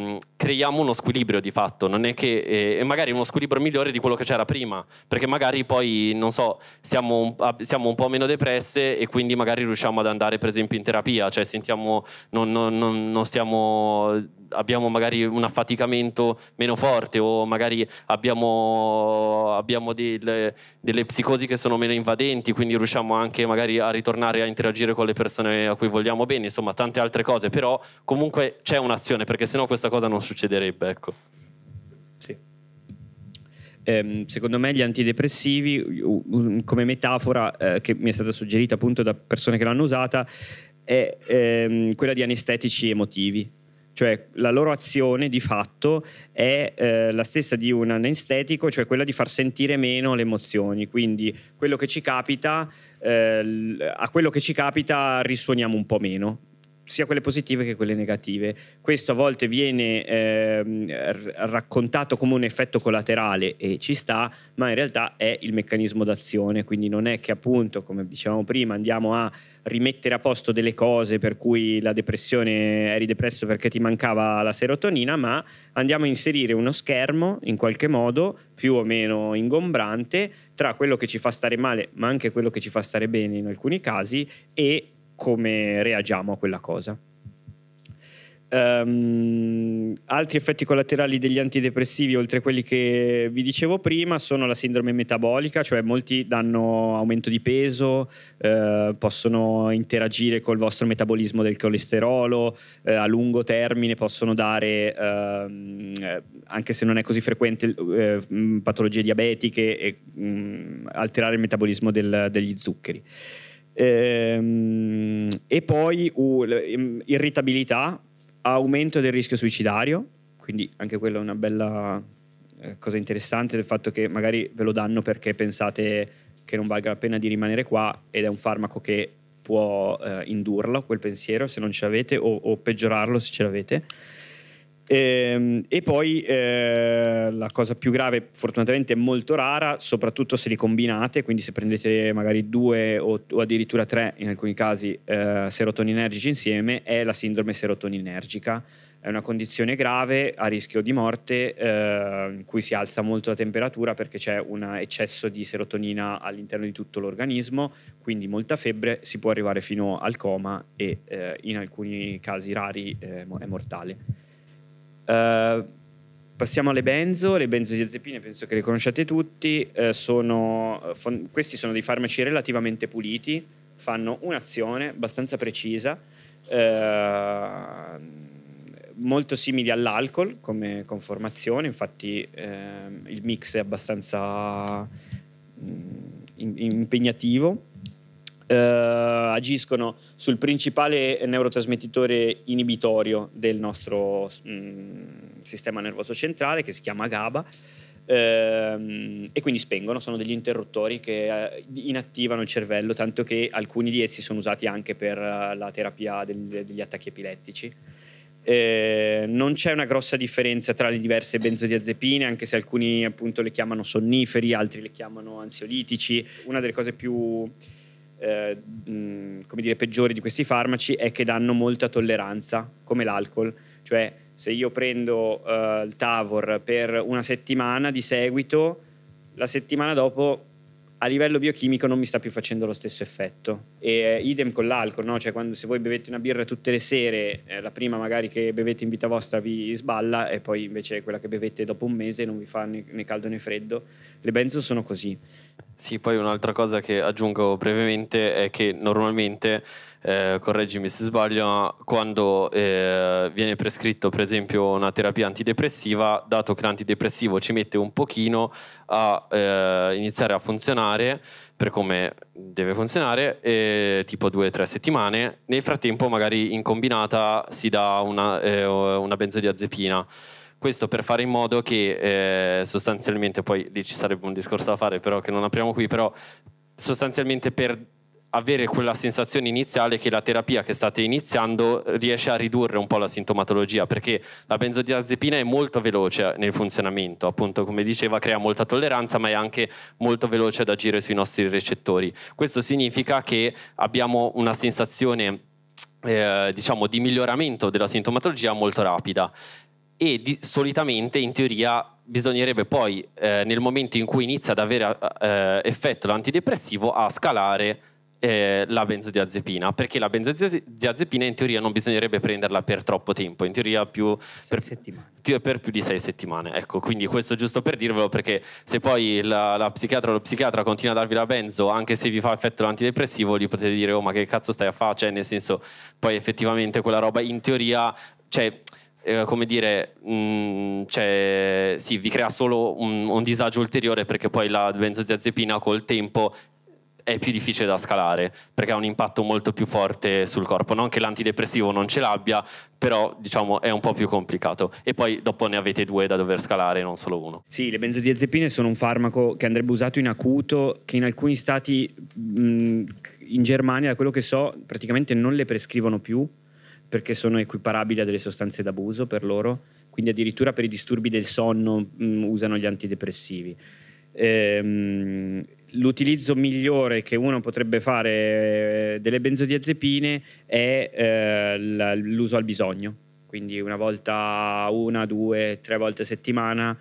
creiamo uno squilibrio di fatto, non è che eh, magari uno squilibrio migliore di quello che c'era prima, perché magari poi non so, siamo un, siamo un po' meno depresse e quindi magari riusciamo ad andare per esempio in terapia, cioè sentiamo non, non, non, non stiamo abbiamo magari un affaticamento meno forte, o magari abbiamo, abbiamo delle, delle psicosi che sono meno invadenti, quindi riusciamo anche magari a ritornare a interagire con le persone a cui vogliamo bene, insomma tante altre cose, però comunque c'è un'azione, perché sennò questa cosa non succederebbe, ecco. Sì. Eh, secondo me gli antidepressivi, come metafora eh, che mi è stata suggerita appunto da persone che l'hanno usata, è ehm, quella di anestetici emotivi. Cioè la loro azione di fatto è eh, la stessa di un anestetico, cioè quella di far sentire meno le emozioni, quindi quello che ci capita, eh, a quello che ci capita risuoniamo un po' meno, sia quelle positive che quelle negative. Questo a volte viene eh, raccontato come un effetto collaterale e ci sta, ma in realtà è il meccanismo d'azione, quindi non è che appunto, come dicevamo prima, andiamo a rimettere a posto delle cose per cui la depressione, eri depresso perché ti mancava la serotonina, ma andiamo a inserire uno schermo in qualche modo più o meno ingombrante tra quello che ci fa stare male ma anche quello che ci fa stare bene in alcuni casi e come reagiamo a quella cosa. Um, altri effetti collaterali degli antidepressivi, oltre a quelli che vi dicevo prima, sono la sindrome metabolica, cioè molti danno aumento di peso, eh, possono interagire col vostro metabolismo del colesterolo, eh, a lungo termine possono dare, eh, anche se non è così frequente, eh, patologie diabetiche e mh, alterare il metabolismo del, degli zuccheri. Ehm, e poi uh, irritabilità, aumento del rischio suicidario, quindi anche quella è una bella eh, cosa interessante, del fatto che magari ve lo danno perché pensate che non valga la pena di rimanere qua, ed è un farmaco che può eh, indurlo quel pensiero se non ce l'avete, o, o peggiorarlo se ce l'avete. E, e poi eh, la cosa più grave, fortunatamente è molto rara, soprattutto se li combinate, quindi se prendete magari due o, o addirittura tre in alcuni casi eh, serotoninergici insieme, è la sindrome serotoninergica. È una condizione grave a rischio di morte, eh, in cui si alza molto la temperatura perché c'è un eccesso di serotonina all'interno di tutto l'organismo, quindi molta febbre, si può arrivare fino al coma e eh, in alcuni casi rari eh, è mortale. Uh, passiamo alle benzo. Le benzodiazepine penso che le conosciate tutti, uh, sono, uh, fon- questi sono dei farmaci relativamente puliti, fanno un'azione abbastanza precisa, uh, molto simili all'alcol come conformazione, infatti uh, il mix è abbastanza uh, in- impegnativo. Uh, agiscono sul principale neurotrasmettitore inibitorio del nostro mh, sistema nervoso centrale, che si chiama GABA, uh, e quindi spengono, sono degli interruttori che uh, inattivano il cervello, tanto che alcuni di essi sono usati anche per uh, la terapia del, degli attacchi epilettici. Uh, non c'è una grossa differenza tra le diverse benzodiazepine, anche se alcuni appunto le chiamano sonniferi, altri le chiamano ansiolitici. Una delle cose più Eh, mh, come dire, peggiori di questi farmaci è che danno molta tolleranza, come l'alcol. Cioè, se io prendo uh, il Tavor per una settimana di seguito, la settimana dopo a livello biochimico non mi sta più facendo lo stesso effetto. E eh, idem con l'alcol, no? Cioè, quando, se voi bevete una birra tutte le sere, eh, la prima magari che bevete in vita vostra vi sballa, e poi invece quella che bevete dopo un mese non vi fa né, né caldo né freddo. Le benzo sono così. Sì, poi un'altra cosa che aggiungo brevemente è che normalmente, eh, correggimi se sbaglio, ma quando eh, viene prescritto per esempio una terapia antidepressiva, dato che l'antidepressivo ci mette un pochino a eh, iniziare a funzionare per come deve funzionare, eh, tipo due o tre settimane, nel frattempo magari in combinata si dà una, eh, una benzodiazepina. Questo per fare in modo che eh, sostanzialmente, poi lì ci sarebbe un discorso da fare però che non apriamo qui, però sostanzialmente per avere quella sensazione iniziale che la terapia che state iniziando riesce a ridurre un po' la sintomatologia, perché la benzodiazepina è molto veloce nel funzionamento, appunto come diceva crea molta tolleranza, ma è anche molto veloce ad agire sui nostri recettori. Questo significa che abbiamo una sensazione eh, diciamo di miglioramento della sintomatologia molto rapida. e di, solitamente in teoria bisognerebbe poi eh, nel momento in cui inizia ad avere eh, effetto l'antidepressivo a scalare eh, la benzodiazepina, perché la benzodiazepina in teoria non bisognerebbe prenderla per troppo tempo, in teoria più per, più, per più di sei settimane. Ecco, quindi questo giusto per dirvelo, perché se poi la, la psichiatra o lo psichiatra continua a darvi la benzo anche se vi fa effetto l'antidepressivo, gli potete dire: oh, ma che cazzo stai a fare? Cioè, nel senso, poi effettivamente quella roba in teoria, cioè, eh, come dire, mh, cioè, sì, vi crea solo un, un disagio ulteriore, perché poi la benzodiazepina col tempo è più difficile da scalare, perché ha un impatto molto più forte sul corpo. Non che l'antidepressivo non ce l'abbia, però diciamo è un po' più complicato. E poi dopo ne avete due da dover scalare, non solo uno. Sì, le benzodiazepine sono un farmaco che andrebbe usato in acuto, che in alcuni stati, mh, in Germania, da quello che so, praticamente non le prescrivono più, perché sono equiparabili a delle sostanze d'abuso per loro, quindi addirittura per i disturbi del sonno mh, usano gli antidepressivi. Ehm, l'utilizzo migliore che uno potrebbe fare delle benzodiazepine è eh, l'uso al bisogno, quindi una volta, una, due, tre volte a settimana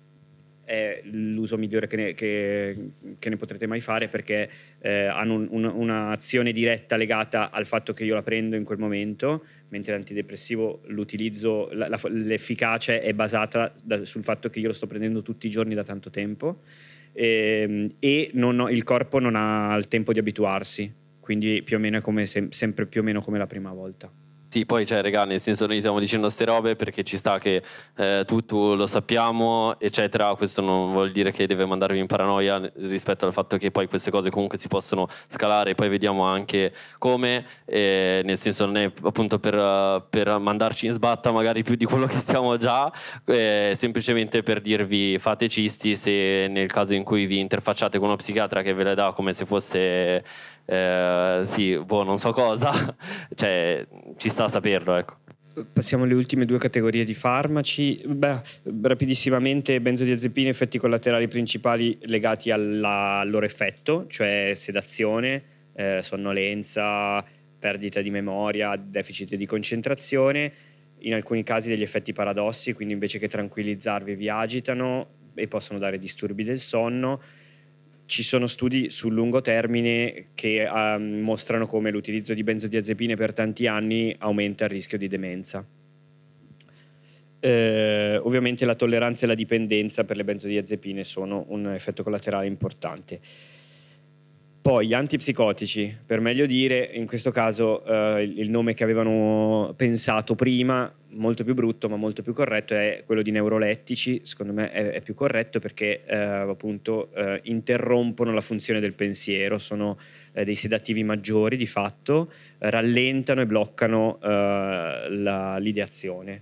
è l'uso migliore che ne, che, che ne potrete mai fare, perché eh, hanno un, un, un'azione diretta legata al fatto che io la prendo in quel momento, mentre l'antidepressivo, l'utilizzo, la, la, l'efficacia è basata da, sul fatto che io lo sto prendendo tutti i giorni da tanto tempo, e, e non ho, il corpo non ha il tempo di abituarsi, quindi più o meno è come se, sempre più o meno come la prima volta. Sì, poi cioè, regà, nel senso, noi stiamo dicendo ste robe perché ci sta che eh, tutto lo sappiamo, eccetera. Questo non vuol dire che deve mandarvi in paranoia rispetto al fatto che poi queste cose comunque si possono scalare, poi vediamo anche come, eh, nel senso non è appunto per, per mandarci in sbatta magari più di quello che stiamo già, eh, semplicemente per dirvi: fate cisti se nel caso in cui vi interfacciate con uno psichiatra che ve le dà come se fosse... Eh, sì, boh, non so cosa, cioè ci sta a saperlo, ecco. Passiamo alle ultime due categorie di farmaci. Beh, rapidissimamente, benzodiazepine, effetti collaterali principali legati alla, al loro effetto, cioè sedazione, eh, sonnolenza, perdita di memoria, deficit di concentrazione, in alcuni casi degli effetti paradossi, quindi invece che tranquillizzarvi vi agitano e possono dare disturbi del sonno. Ci sono studi sul lungo termine che um, mostrano come l'utilizzo di benzodiazepine per tanti anni aumenta il rischio di demenza. Eh, ovviamente la tolleranza e la dipendenza per le benzodiazepine sono un effetto collaterale importante. Poi gli antipsicotici, per meglio dire, in questo caso eh, il nome che avevano pensato prima, molto più brutto ma molto più corretto, è quello di neurolettici. Secondo me è, è più corretto perché eh, appunto eh, interrompono la funzione del pensiero, sono eh, dei sedativi maggiori di fatto, eh, rallentano e bloccano eh, la, l'ideazione.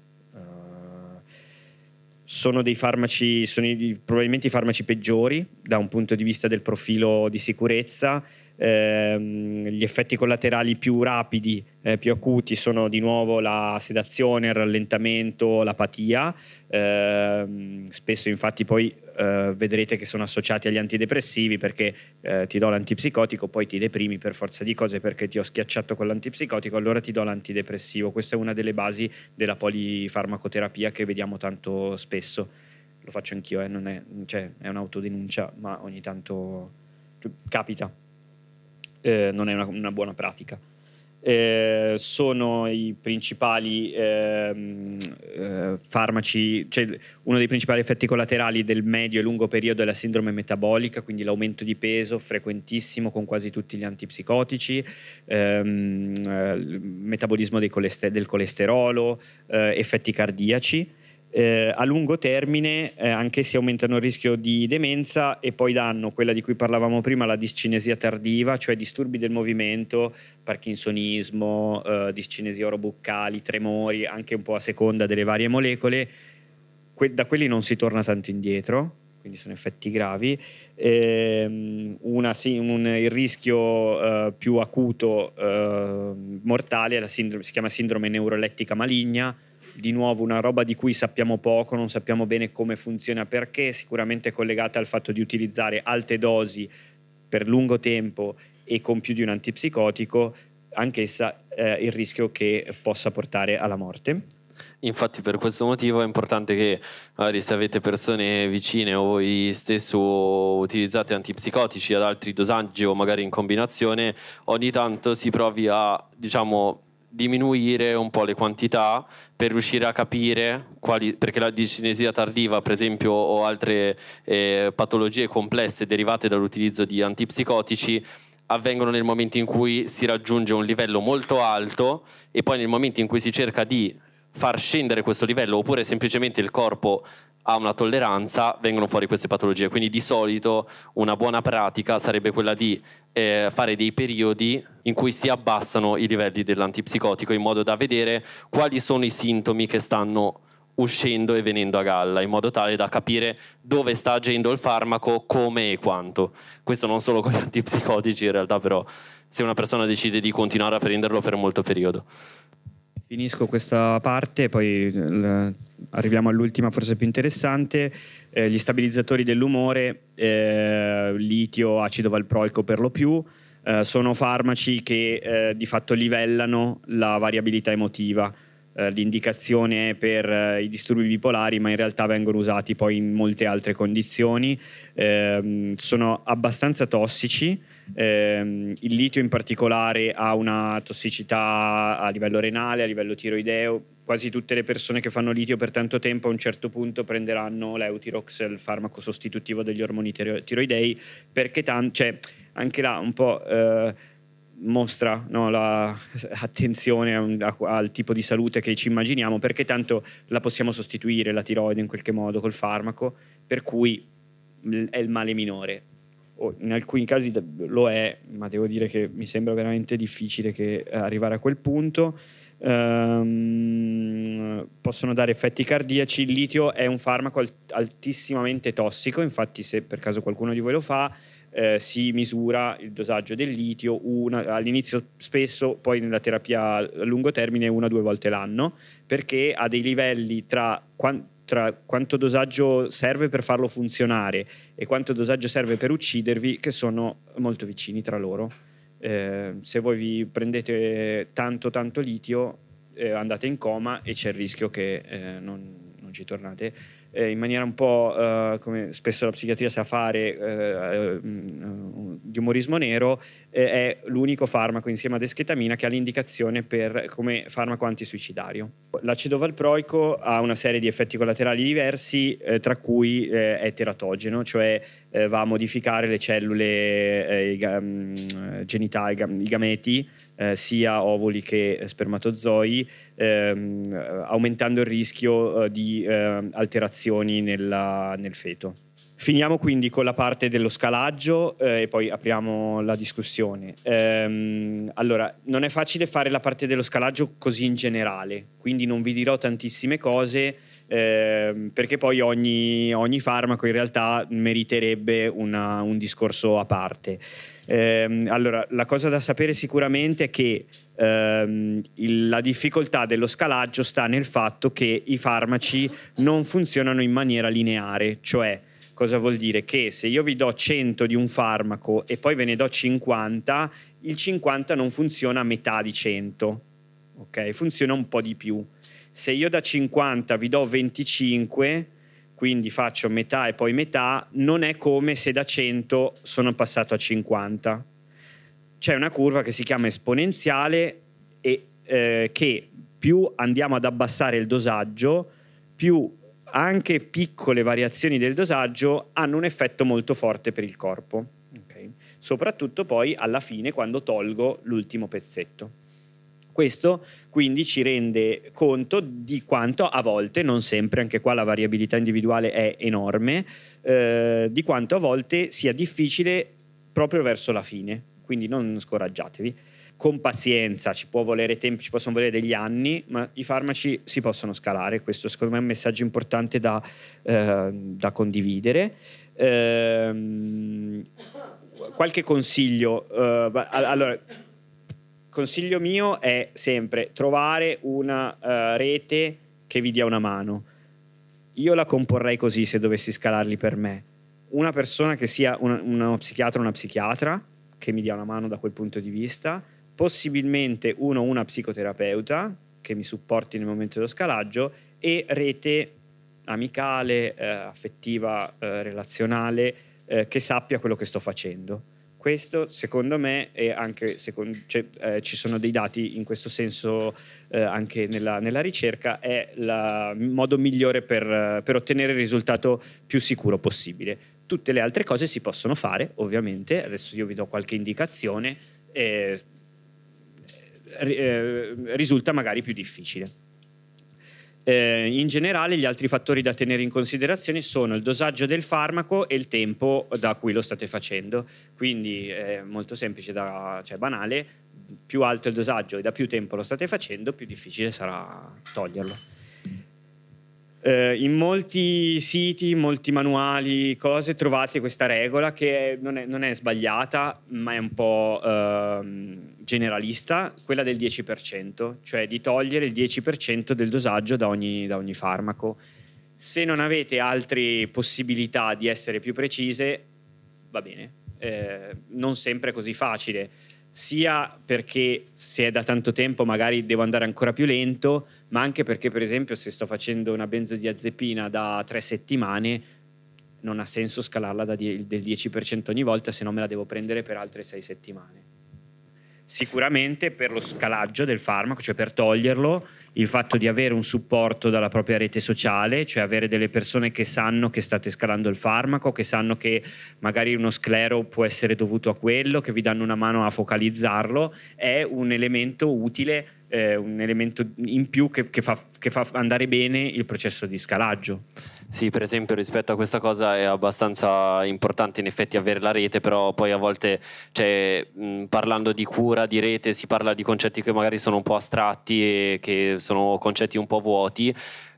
Sono dei farmaci, sono i, probabilmente i farmaci peggiori da un punto di vista del profilo di sicurezza. Ehm, gli effetti collaterali più rapidi, eh, più acuti sono di nuovo la sedazione, il rallentamento, l'apatia. Ehm, spesso infatti poi eh, vedrete che sono associati agli antidepressivi, perché eh, ti do l'antipsicotico, poi ti deprimi per forza di cose perché ti ho schiacciato con l'antipsicotico, allora ti do l'antidepressivo. Questa è una delle basi della polifarmacoterapia che vediamo tanto spesso. Lo faccio anch'io, eh, non è, cioè, è un'autodenuncia, ma ogni tanto capita. Eh, non è una, una buona pratica. Eh, sono i principali eh, eh, farmaci, cioè uno dei principali effetti collaterali del medio e lungo periodo è la sindrome metabolica, quindi l'aumento di peso frequentissimo con quasi tutti gli antipsicotici, ehm, eh, il metabolismo dei coleste- del colesterolo, eh, effetti cardiaci. Eh, a lungo termine eh, anche si aumentano il rischio di demenza e poi danno quella di cui parlavamo prima, la discinesia tardiva, cioè disturbi del movimento, parkinsonismo, eh, discinesie orobuccali, tremori, anche un po' a seconda delle varie molecole. Que- da quelli non si torna tanto indietro, quindi sono effetti gravi. Eh, una, sì, un, il rischio eh, più acuto eh, mortale è la sindrome, si chiama sindrome neurolettica maligna. Di nuovo una roba di cui sappiamo poco, non sappiamo bene come funziona, perché sicuramente è collegata al fatto di utilizzare alte dosi per lungo tempo e con più di un antipsicotico, anch'essa eh, il rischio che possa portare alla morte. Infatti per questo motivo è importante che magari se avete persone vicine o voi stesso utilizzate antipsicotici ad altri dosaggi o magari in combinazione, ogni tanto si provi a, diciamo, diminuire un po' le quantità per riuscire a capire quali, perché la discinesia tardiva per esempio o altre eh, patologie complesse derivate dall'utilizzo di antipsicotici avvengono nel momento in cui si raggiunge un livello molto alto e poi nel momento in cui si cerca di far scendere questo livello oppure semplicemente il corpo ha una tolleranza, vengono fuori queste patologie. Quindi di solito una buona pratica sarebbe quella di eh, fare dei periodi in cui si abbassano i livelli dell'antipsicotico in modo da vedere quali sono i sintomi che stanno uscendo e venendo a galla, in modo tale da capire dove sta agendo il farmaco, come e quanto. Questo non solo con gli antipsicotici in realtà, però se una persona decide di continuare a prenderlo per molto periodo. Finisco questa parte, poi l- arriviamo all'ultima forse più interessante, eh, gli stabilizzatori dell'umore, eh, litio, acido valproico per lo più, eh, sono farmaci che eh, di fatto livellano la variabilità emotiva. Eh, l'indicazione è per eh, i disturbi bipolari, ma in realtà vengono usati poi in molte altre condizioni, eh, sono abbastanza tossici. Eh, il litio in particolare ha una tossicità a livello renale, a livello tiroideo. Quasi tutte le persone che fanno litio per tanto tempo a un certo punto prenderanno l'Euthyrox, il farmaco sostitutivo degli ormoni tiro- tiroidei, perché tan- cioè, anche là un po' eh, mostra, no, la attenzione a un, a, al tipo di salute che ci immaginiamo, perché tanto la possiamo sostituire la tiroide in qualche modo col farmaco, per cui è il male minore. In alcuni casi lo è, ma devo dire che mi sembra veramente difficile che arrivare a quel punto. Um, possono dare effetti cardiaci. Il litio è un farmaco alt- altissimamente tossico, infatti se per caso qualcuno di voi lo fa, eh, si misura il dosaggio del litio una, all'inizio spesso, poi nella terapia a lungo termine una o due volte l'anno, perché ha dei livelli tra quanto tra quanto dosaggio serve per farlo funzionare e quanto dosaggio serve per uccidervi, che sono molto vicini tra loro. Eh, se voi vi prendete tanto tanto litio, eh, andate in coma e c'è il rischio che eh, non, non ci tornate. Eh, in maniera un po' eh, come spesso la psichiatria sa fare, eh, di umorismo nero, eh, è l'unico farmaco insieme ad esketamina che ha l'indicazione per, come farmaco antisuicidario. L'acido valproico ha una serie di effetti collaterali diversi, eh, tra cui eh, è teratogeno, cioè eh, va a modificare le cellule eh, i, um, genitali, i gameti, eh, sia ovuli che spermatozoi, ehm, aumentando il rischio eh, di eh, alterazioni nella, nel feto. Finiamo quindi con la parte dello scalaggio eh, e poi apriamo la discussione. Ehm, allora, non è facile fare la parte dello scalaggio così in generale, quindi non vi dirò tantissime cose, ehm, perché poi ogni, ogni farmaco in realtà meriterebbe una, un discorso a parte. Ehm, allora, la cosa da sapere sicuramente è che ehm, il, la difficoltà dello scalaggio sta nel fatto che i farmaci non funzionano in maniera lineare, cioè cosa vuol dire? Che se io vi do cento di un farmaco e poi ve ne do cinquanta, il cinquanta non funziona a metà di cento, ok? Funziona un po' di più. Se io da cinquanta vi do venticinque, quindi faccio metà e poi metà, non è come se da cento sono passato a cinquanta. C'è una curva che si chiama esponenziale e eh, che più andiamo ad abbassare il dosaggio, più anche piccole variazioni del dosaggio hanno un effetto molto forte per il corpo, okay? Soprattutto poi alla fine quando tolgo l'ultimo pezzetto. Questo quindi ci rende conto di quanto a volte, non sempre, anche qua la variabilità individuale è enorme, eh, di quanto a volte sia difficile proprio verso la fine, quindi non scoraggiatevi. Con pazienza, ci può volere tempo, ci possono volere degli anni, ma i farmaci si possono scalare. Questo secondo me è un messaggio importante da, eh, da condividere. Eh, qualche consiglio. Eh, allora, consiglio mio è sempre trovare una uh, rete che vi dia una mano. Io la comporrei così se dovessi scalarli per me. Una persona che sia una, uno psichiatra o una psichiatra che mi dia una mano da quel punto di vista, possibilmente uno o una psicoterapeuta che mi supporti nel momento dello scalaggio, e rete amicale, eh, affettiva, eh, relazionale, eh, che sappia quello che sto facendo. Questo secondo me, e anche secondo, cioè, eh, ci sono dei dati in questo senso eh, anche nella, nella ricerca, è il modo migliore per, per ottenere il risultato più sicuro possibile. Tutte le altre cose si possono fare, ovviamente. Adesso io vi do qualche indicazione, eh, eh, risulta magari più difficile. Eh, in generale gli altri fattori da tenere in considerazione sono il dosaggio del farmaco e il tempo da cui lo state facendo. Quindi è molto semplice, da, cioè banale: più alto il dosaggio e da più tempo lo state facendo, più difficile sarà toglierlo. Eh, in molti siti, molti manuali, cose, trovate questa regola che non è, non è sbagliata, ma è un po' ehm, generalista, quella del dieci per cento, cioè di togliere il dieci per cento del dosaggio da ogni, da ogni farmaco. Se non avete altre possibilità di essere più precise, va bene. Eh, non sempre è così facile, sia perché se è da tanto tempo magari devo andare ancora più lento, ma anche perché, per esempio, se sto facendo una benzodiazepina da tre settimane non ha senso scalarla da die- del dieci per cento ogni volta, se no me la devo prendere per altre sei settimane. Sicuramente per lo scalaggio del farmaco, cioè per toglierlo, il fatto di avere un supporto dalla propria rete sociale, cioè avere delle persone che sanno che state scalando il farmaco, che sanno che magari uno sclero può essere dovuto a quello, che vi danno una mano a focalizzarlo, è un elemento utile, eh, un elemento in più che, che, fa, che fa andare bene il processo di scalaggio. Sì, per esempio rispetto a questa cosa è abbastanza importante in effetti avere la rete, però poi a volte, cioè, mh, parlando di cura, di rete, si parla di concetti che magari sono un po' astratti e che sono concetti un po' vuoti,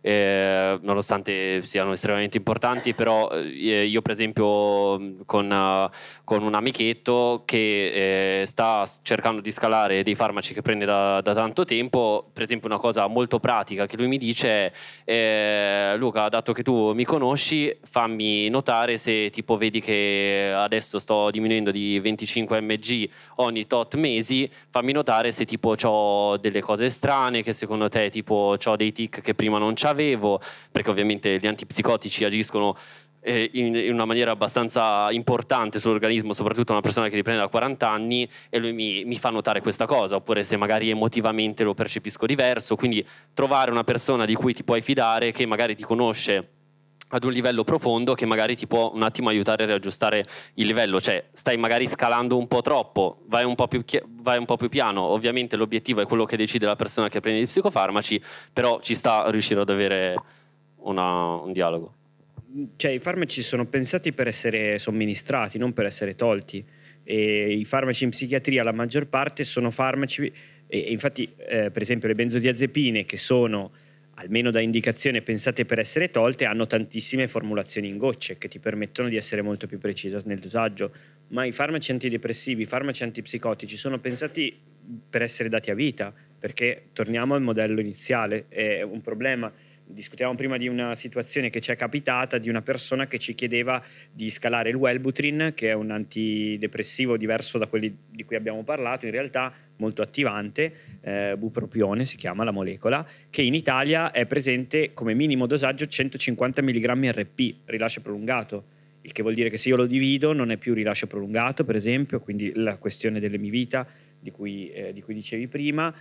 eh, nonostante siano estremamente importanti. Però eh, io per esempio con, uh, con un amichetto che eh, sta cercando di scalare dei farmaci che prende da, da tanto tempo, per esempio una cosa molto pratica che lui mi dice è eh, Luca, dato che tu mi conosci, fammi notare se tipo vedi che adesso sto diminuendo di venticinque milligram ogni tot mesi, fammi notare se tipo c'ho delle cose strane, che secondo te tipo c'ho dei tic che prima non c'avevo, perché ovviamente gli antipsicotici agiscono eh, in, in una maniera abbastanza importante sull'organismo, soprattutto una persona che li prende da quaranta anni, e lui mi, mi fa notare questa cosa, oppure se magari emotivamente lo percepisco diverso. Quindi trovare una persona di cui ti puoi fidare, che magari ti conosce ad un livello profondo, che magari ti può un attimo aiutare a riaggiustare il livello. Cioè stai magari scalando un po' troppo, vai un po' più, vai un po' più piano. Ovviamente l'obiettivo è quello che decide la persona che prende gli psicofarmaci, però ci sta a riuscire ad avere una, un dialogo. Cioè i farmaci sono pensati per essere somministrati, non per essere tolti, e i farmaci in psichiatria la maggior parte sono farmaci, e infatti eh, per esempio le benzodiazepine, che sono almeno da indicazione pensate per essere tolte, hanno tantissime formulazioni in gocce che ti permettono di essere molto più precisa nel dosaggio. Ma i farmaci antidepressivi, i farmaci antipsicotici sono pensati per essere dati a vita, perché torniamo al modello iniziale, è un problema. Discutiamo prima di una situazione che ci è capitata, di una persona che ci chiedeva di scalare il Wellbutrin, che è un antidepressivo diverso da quelli di cui abbiamo parlato, in realtà molto attivante, eh, bupropione si chiama la molecola, che in Italia è presente come minimo dosaggio centocinquanta milligrammi R P, rilascio prolungato, il che vuol dire che se io lo divido non è più rilascio prolungato, per esempio, quindi la questione dell'emivita di cui, eh, di cui dicevi prima.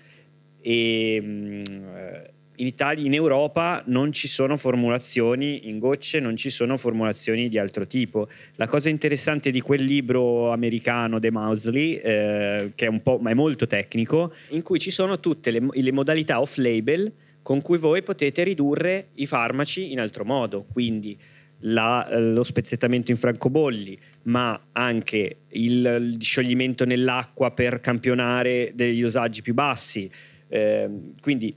E mh, in Italia, in Europa non ci sono formulazioni in gocce, non ci sono formulazioni di altro tipo. La cosa interessante di quel libro americano De Mausley, eh, che è un po', ma è molto tecnico, in cui ci sono tutte le, le modalità off-label con cui voi potete ridurre i farmaci in altro modo, quindi la, lo spezzettamento in francobolli, ma anche il, il scioglimento nell'acqua per campionare degli dosaggi più bassi, eh, quindi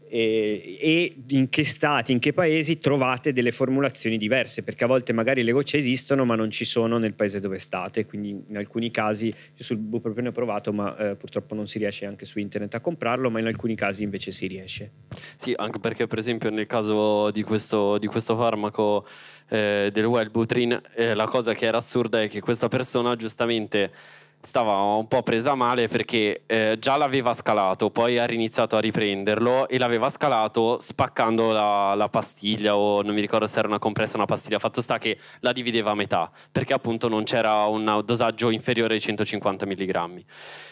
E, e in che stati, in che paesi trovate delle formulazioni diverse, perché a volte magari le gocce esistono ma non ci sono nel paese dove state, quindi in alcuni casi, io sul bupropione ho provato ma eh, purtroppo non si riesce anche su internet a comprarlo, ma in alcuni casi invece si riesce. Sì, anche perché per esempio nel caso di questo, di questo farmaco eh, del Wellbutrin, eh, la cosa che era assurda è che questa persona giustamente stava un po' presa male perché eh, già l'aveva scalato, poi ha riniziato a riprenderlo e l'aveva scalato spaccando la, la pastiglia, o non mi ricordo se era una compressa o una pastiglia. Fatto sta che la divideva a metà perché appunto non c'era un dosaggio inferiore ai centocinquanta milligrammi.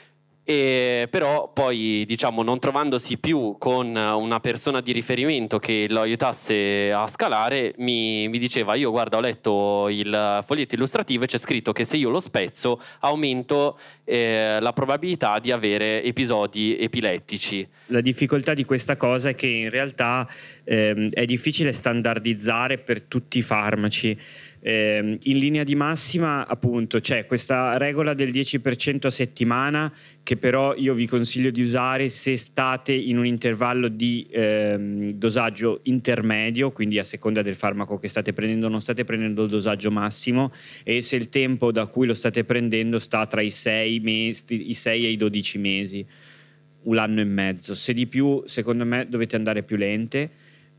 E però poi, diciamo, non trovandosi più con una persona di riferimento che lo aiutasse a scalare, mi, mi diceva: io guarda, ho letto il foglietto illustrativo e c'è scritto che se io lo spezzo aumento eh, la probabilità di avere episodi epilettici. La difficoltà di questa cosa è che in realtà ehm, è difficile standardizzare per tutti i farmaci. Eh, in linea di massima, appunto, c'è questa regola del dieci per cento a settimana, che però io vi consiglio di usare se state in un intervallo di ehm, dosaggio intermedio, quindi a seconda del farmaco che state prendendo non state prendendo il dosaggio massimo, e se il tempo da cui lo state prendendo sta tra i sei mesi, i sei e i dodici mesi, un anno e mezzo. Se di più, secondo me dovete andare più lente.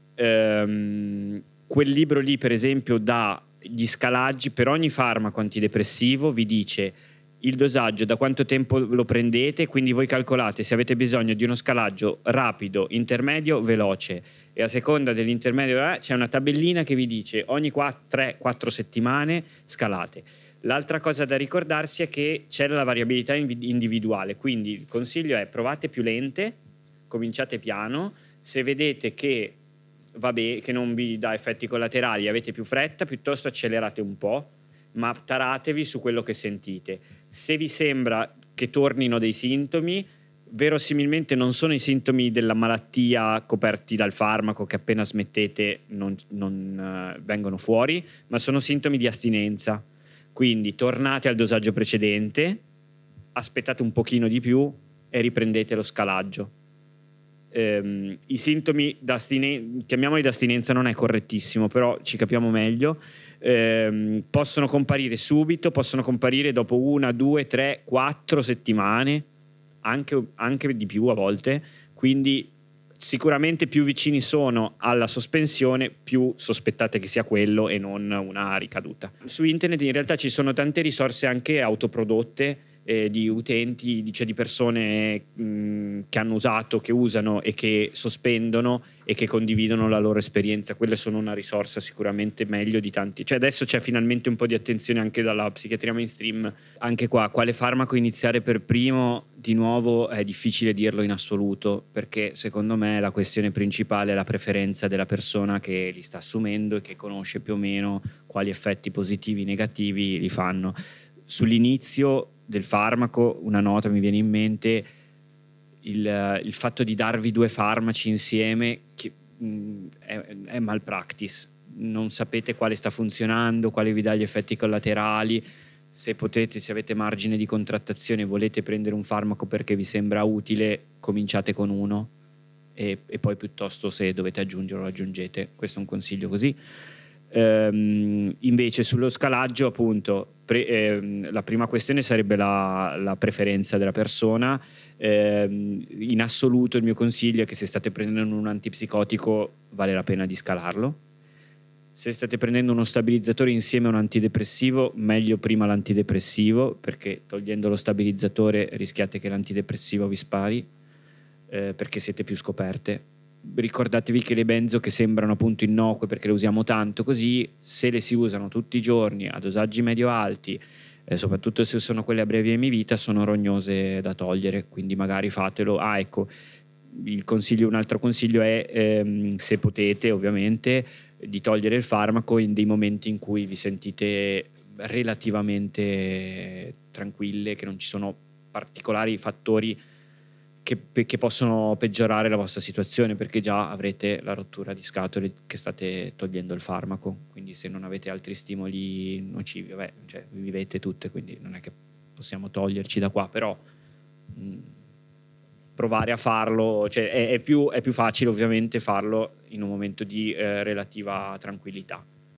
Ehm, quel libro lì, per esempio, dà gli scalaggi per ogni farmaco antidepressivo, vi dice il dosaggio, da quanto tempo lo prendete, quindi voi calcolate se avete bisogno di uno scalaggio rapido, intermedio, veloce, e a seconda dell'intermedio c'è una tabellina che vi dice ogni tre quattro settimane scalate. L'altra cosa da ricordarsi è che c'è la variabilità individuale, quindi il consiglio è: provate più lente, cominciate piano, se vedete che vabbè, che non vi dà effetti collaterali, avete più fretta, piuttosto accelerate un po', ma taratevi su quello che sentite. Se vi sembra che tornino dei sintomi, verosimilmente non sono i sintomi della malattia coperti dal farmaco che appena smettete non, non uh, vengono fuori, ma sono sintomi di astinenza. Quindi tornate al dosaggio precedente, aspettate un pochino di più e riprendete lo scalaggio. Um, i sintomi d'astinenza, chiamiamoli d'astinenza, non è correttissimo, però ci capiamo meglio, um, possono comparire subito, possono comparire dopo una, due, tre, quattro settimane, anche, anche di più a volte, quindi sicuramente più vicini sono alla sospensione, più sospettate che sia quello e non una ricaduta. Su internet in realtà ci sono tante risorse anche autoprodotte, Eh, di utenti, cioè di persone mh, che hanno usato, che usano e che sospendono e che condividono la loro esperienza. Quelle sono una risorsa sicuramente meglio di tanti. Cioè adesso c'è finalmente un po' di attenzione anche dalla psichiatria mainstream. Anche qua, quale farmaco iniziare per primo? Di nuovo è difficile dirlo in assoluto, perché secondo me la questione principale è la preferenza della persona che li sta assumendo e che conosce più o meno quali effetti positivi e negativi li fanno. Sull'inizio del farmaco, una nota mi viene in mente: il, il fatto di darvi due farmaci insieme, che mh, è, è malpractice. Non sapete quale sta funzionando, quale vi dà gli effetti collaterali. Se potete, se avete margine di contrattazione e volete prendere un farmaco perché vi sembra utile, cominciate con uno e, e poi piuttosto, se dovete aggiungerlo, aggiungete. Questo è un consiglio così. Um, invece sullo scalaggio, appunto, pre, ehm, la prima questione sarebbe la, la preferenza della persona. Um, in assoluto il mio consiglio è che se state prendendo un antipsicotico vale la pena di scalarlo. Se state prendendo uno stabilizzatore insieme a un antidepressivo, meglio prima l'antidepressivo, perché togliendo lo stabilizzatore rischiate che l'antidepressivo vi spari, eh, perché siete più scoperte. Ricordatevi che le benzo, che sembrano appunto innocue perché le usiamo tanto così, se le si usano tutti i giorni a dosaggi medio alti, eh, soprattutto se sono quelle a breve emivita, sono rognose da togliere, quindi magari fatelo. Ah, ecco, il consiglio, un altro consiglio è, ehm, se potete ovviamente, di togliere il farmaco in dei momenti in cui vi sentite relativamente tranquille, che non ci sono particolari fattori Che, che possono peggiorare la vostra situazione, perché già avrete la rottura di scatole che state togliendo il farmaco. Quindi se non avete altri stimoli nocivi, vabbè, cioè, vi vivete tutte, quindi non è che possiamo toglierci da qua, però mh, provare a farlo, cioè, è, è, più, è più facile ovviamente farlo in un momento di eh, relativa tranquillità.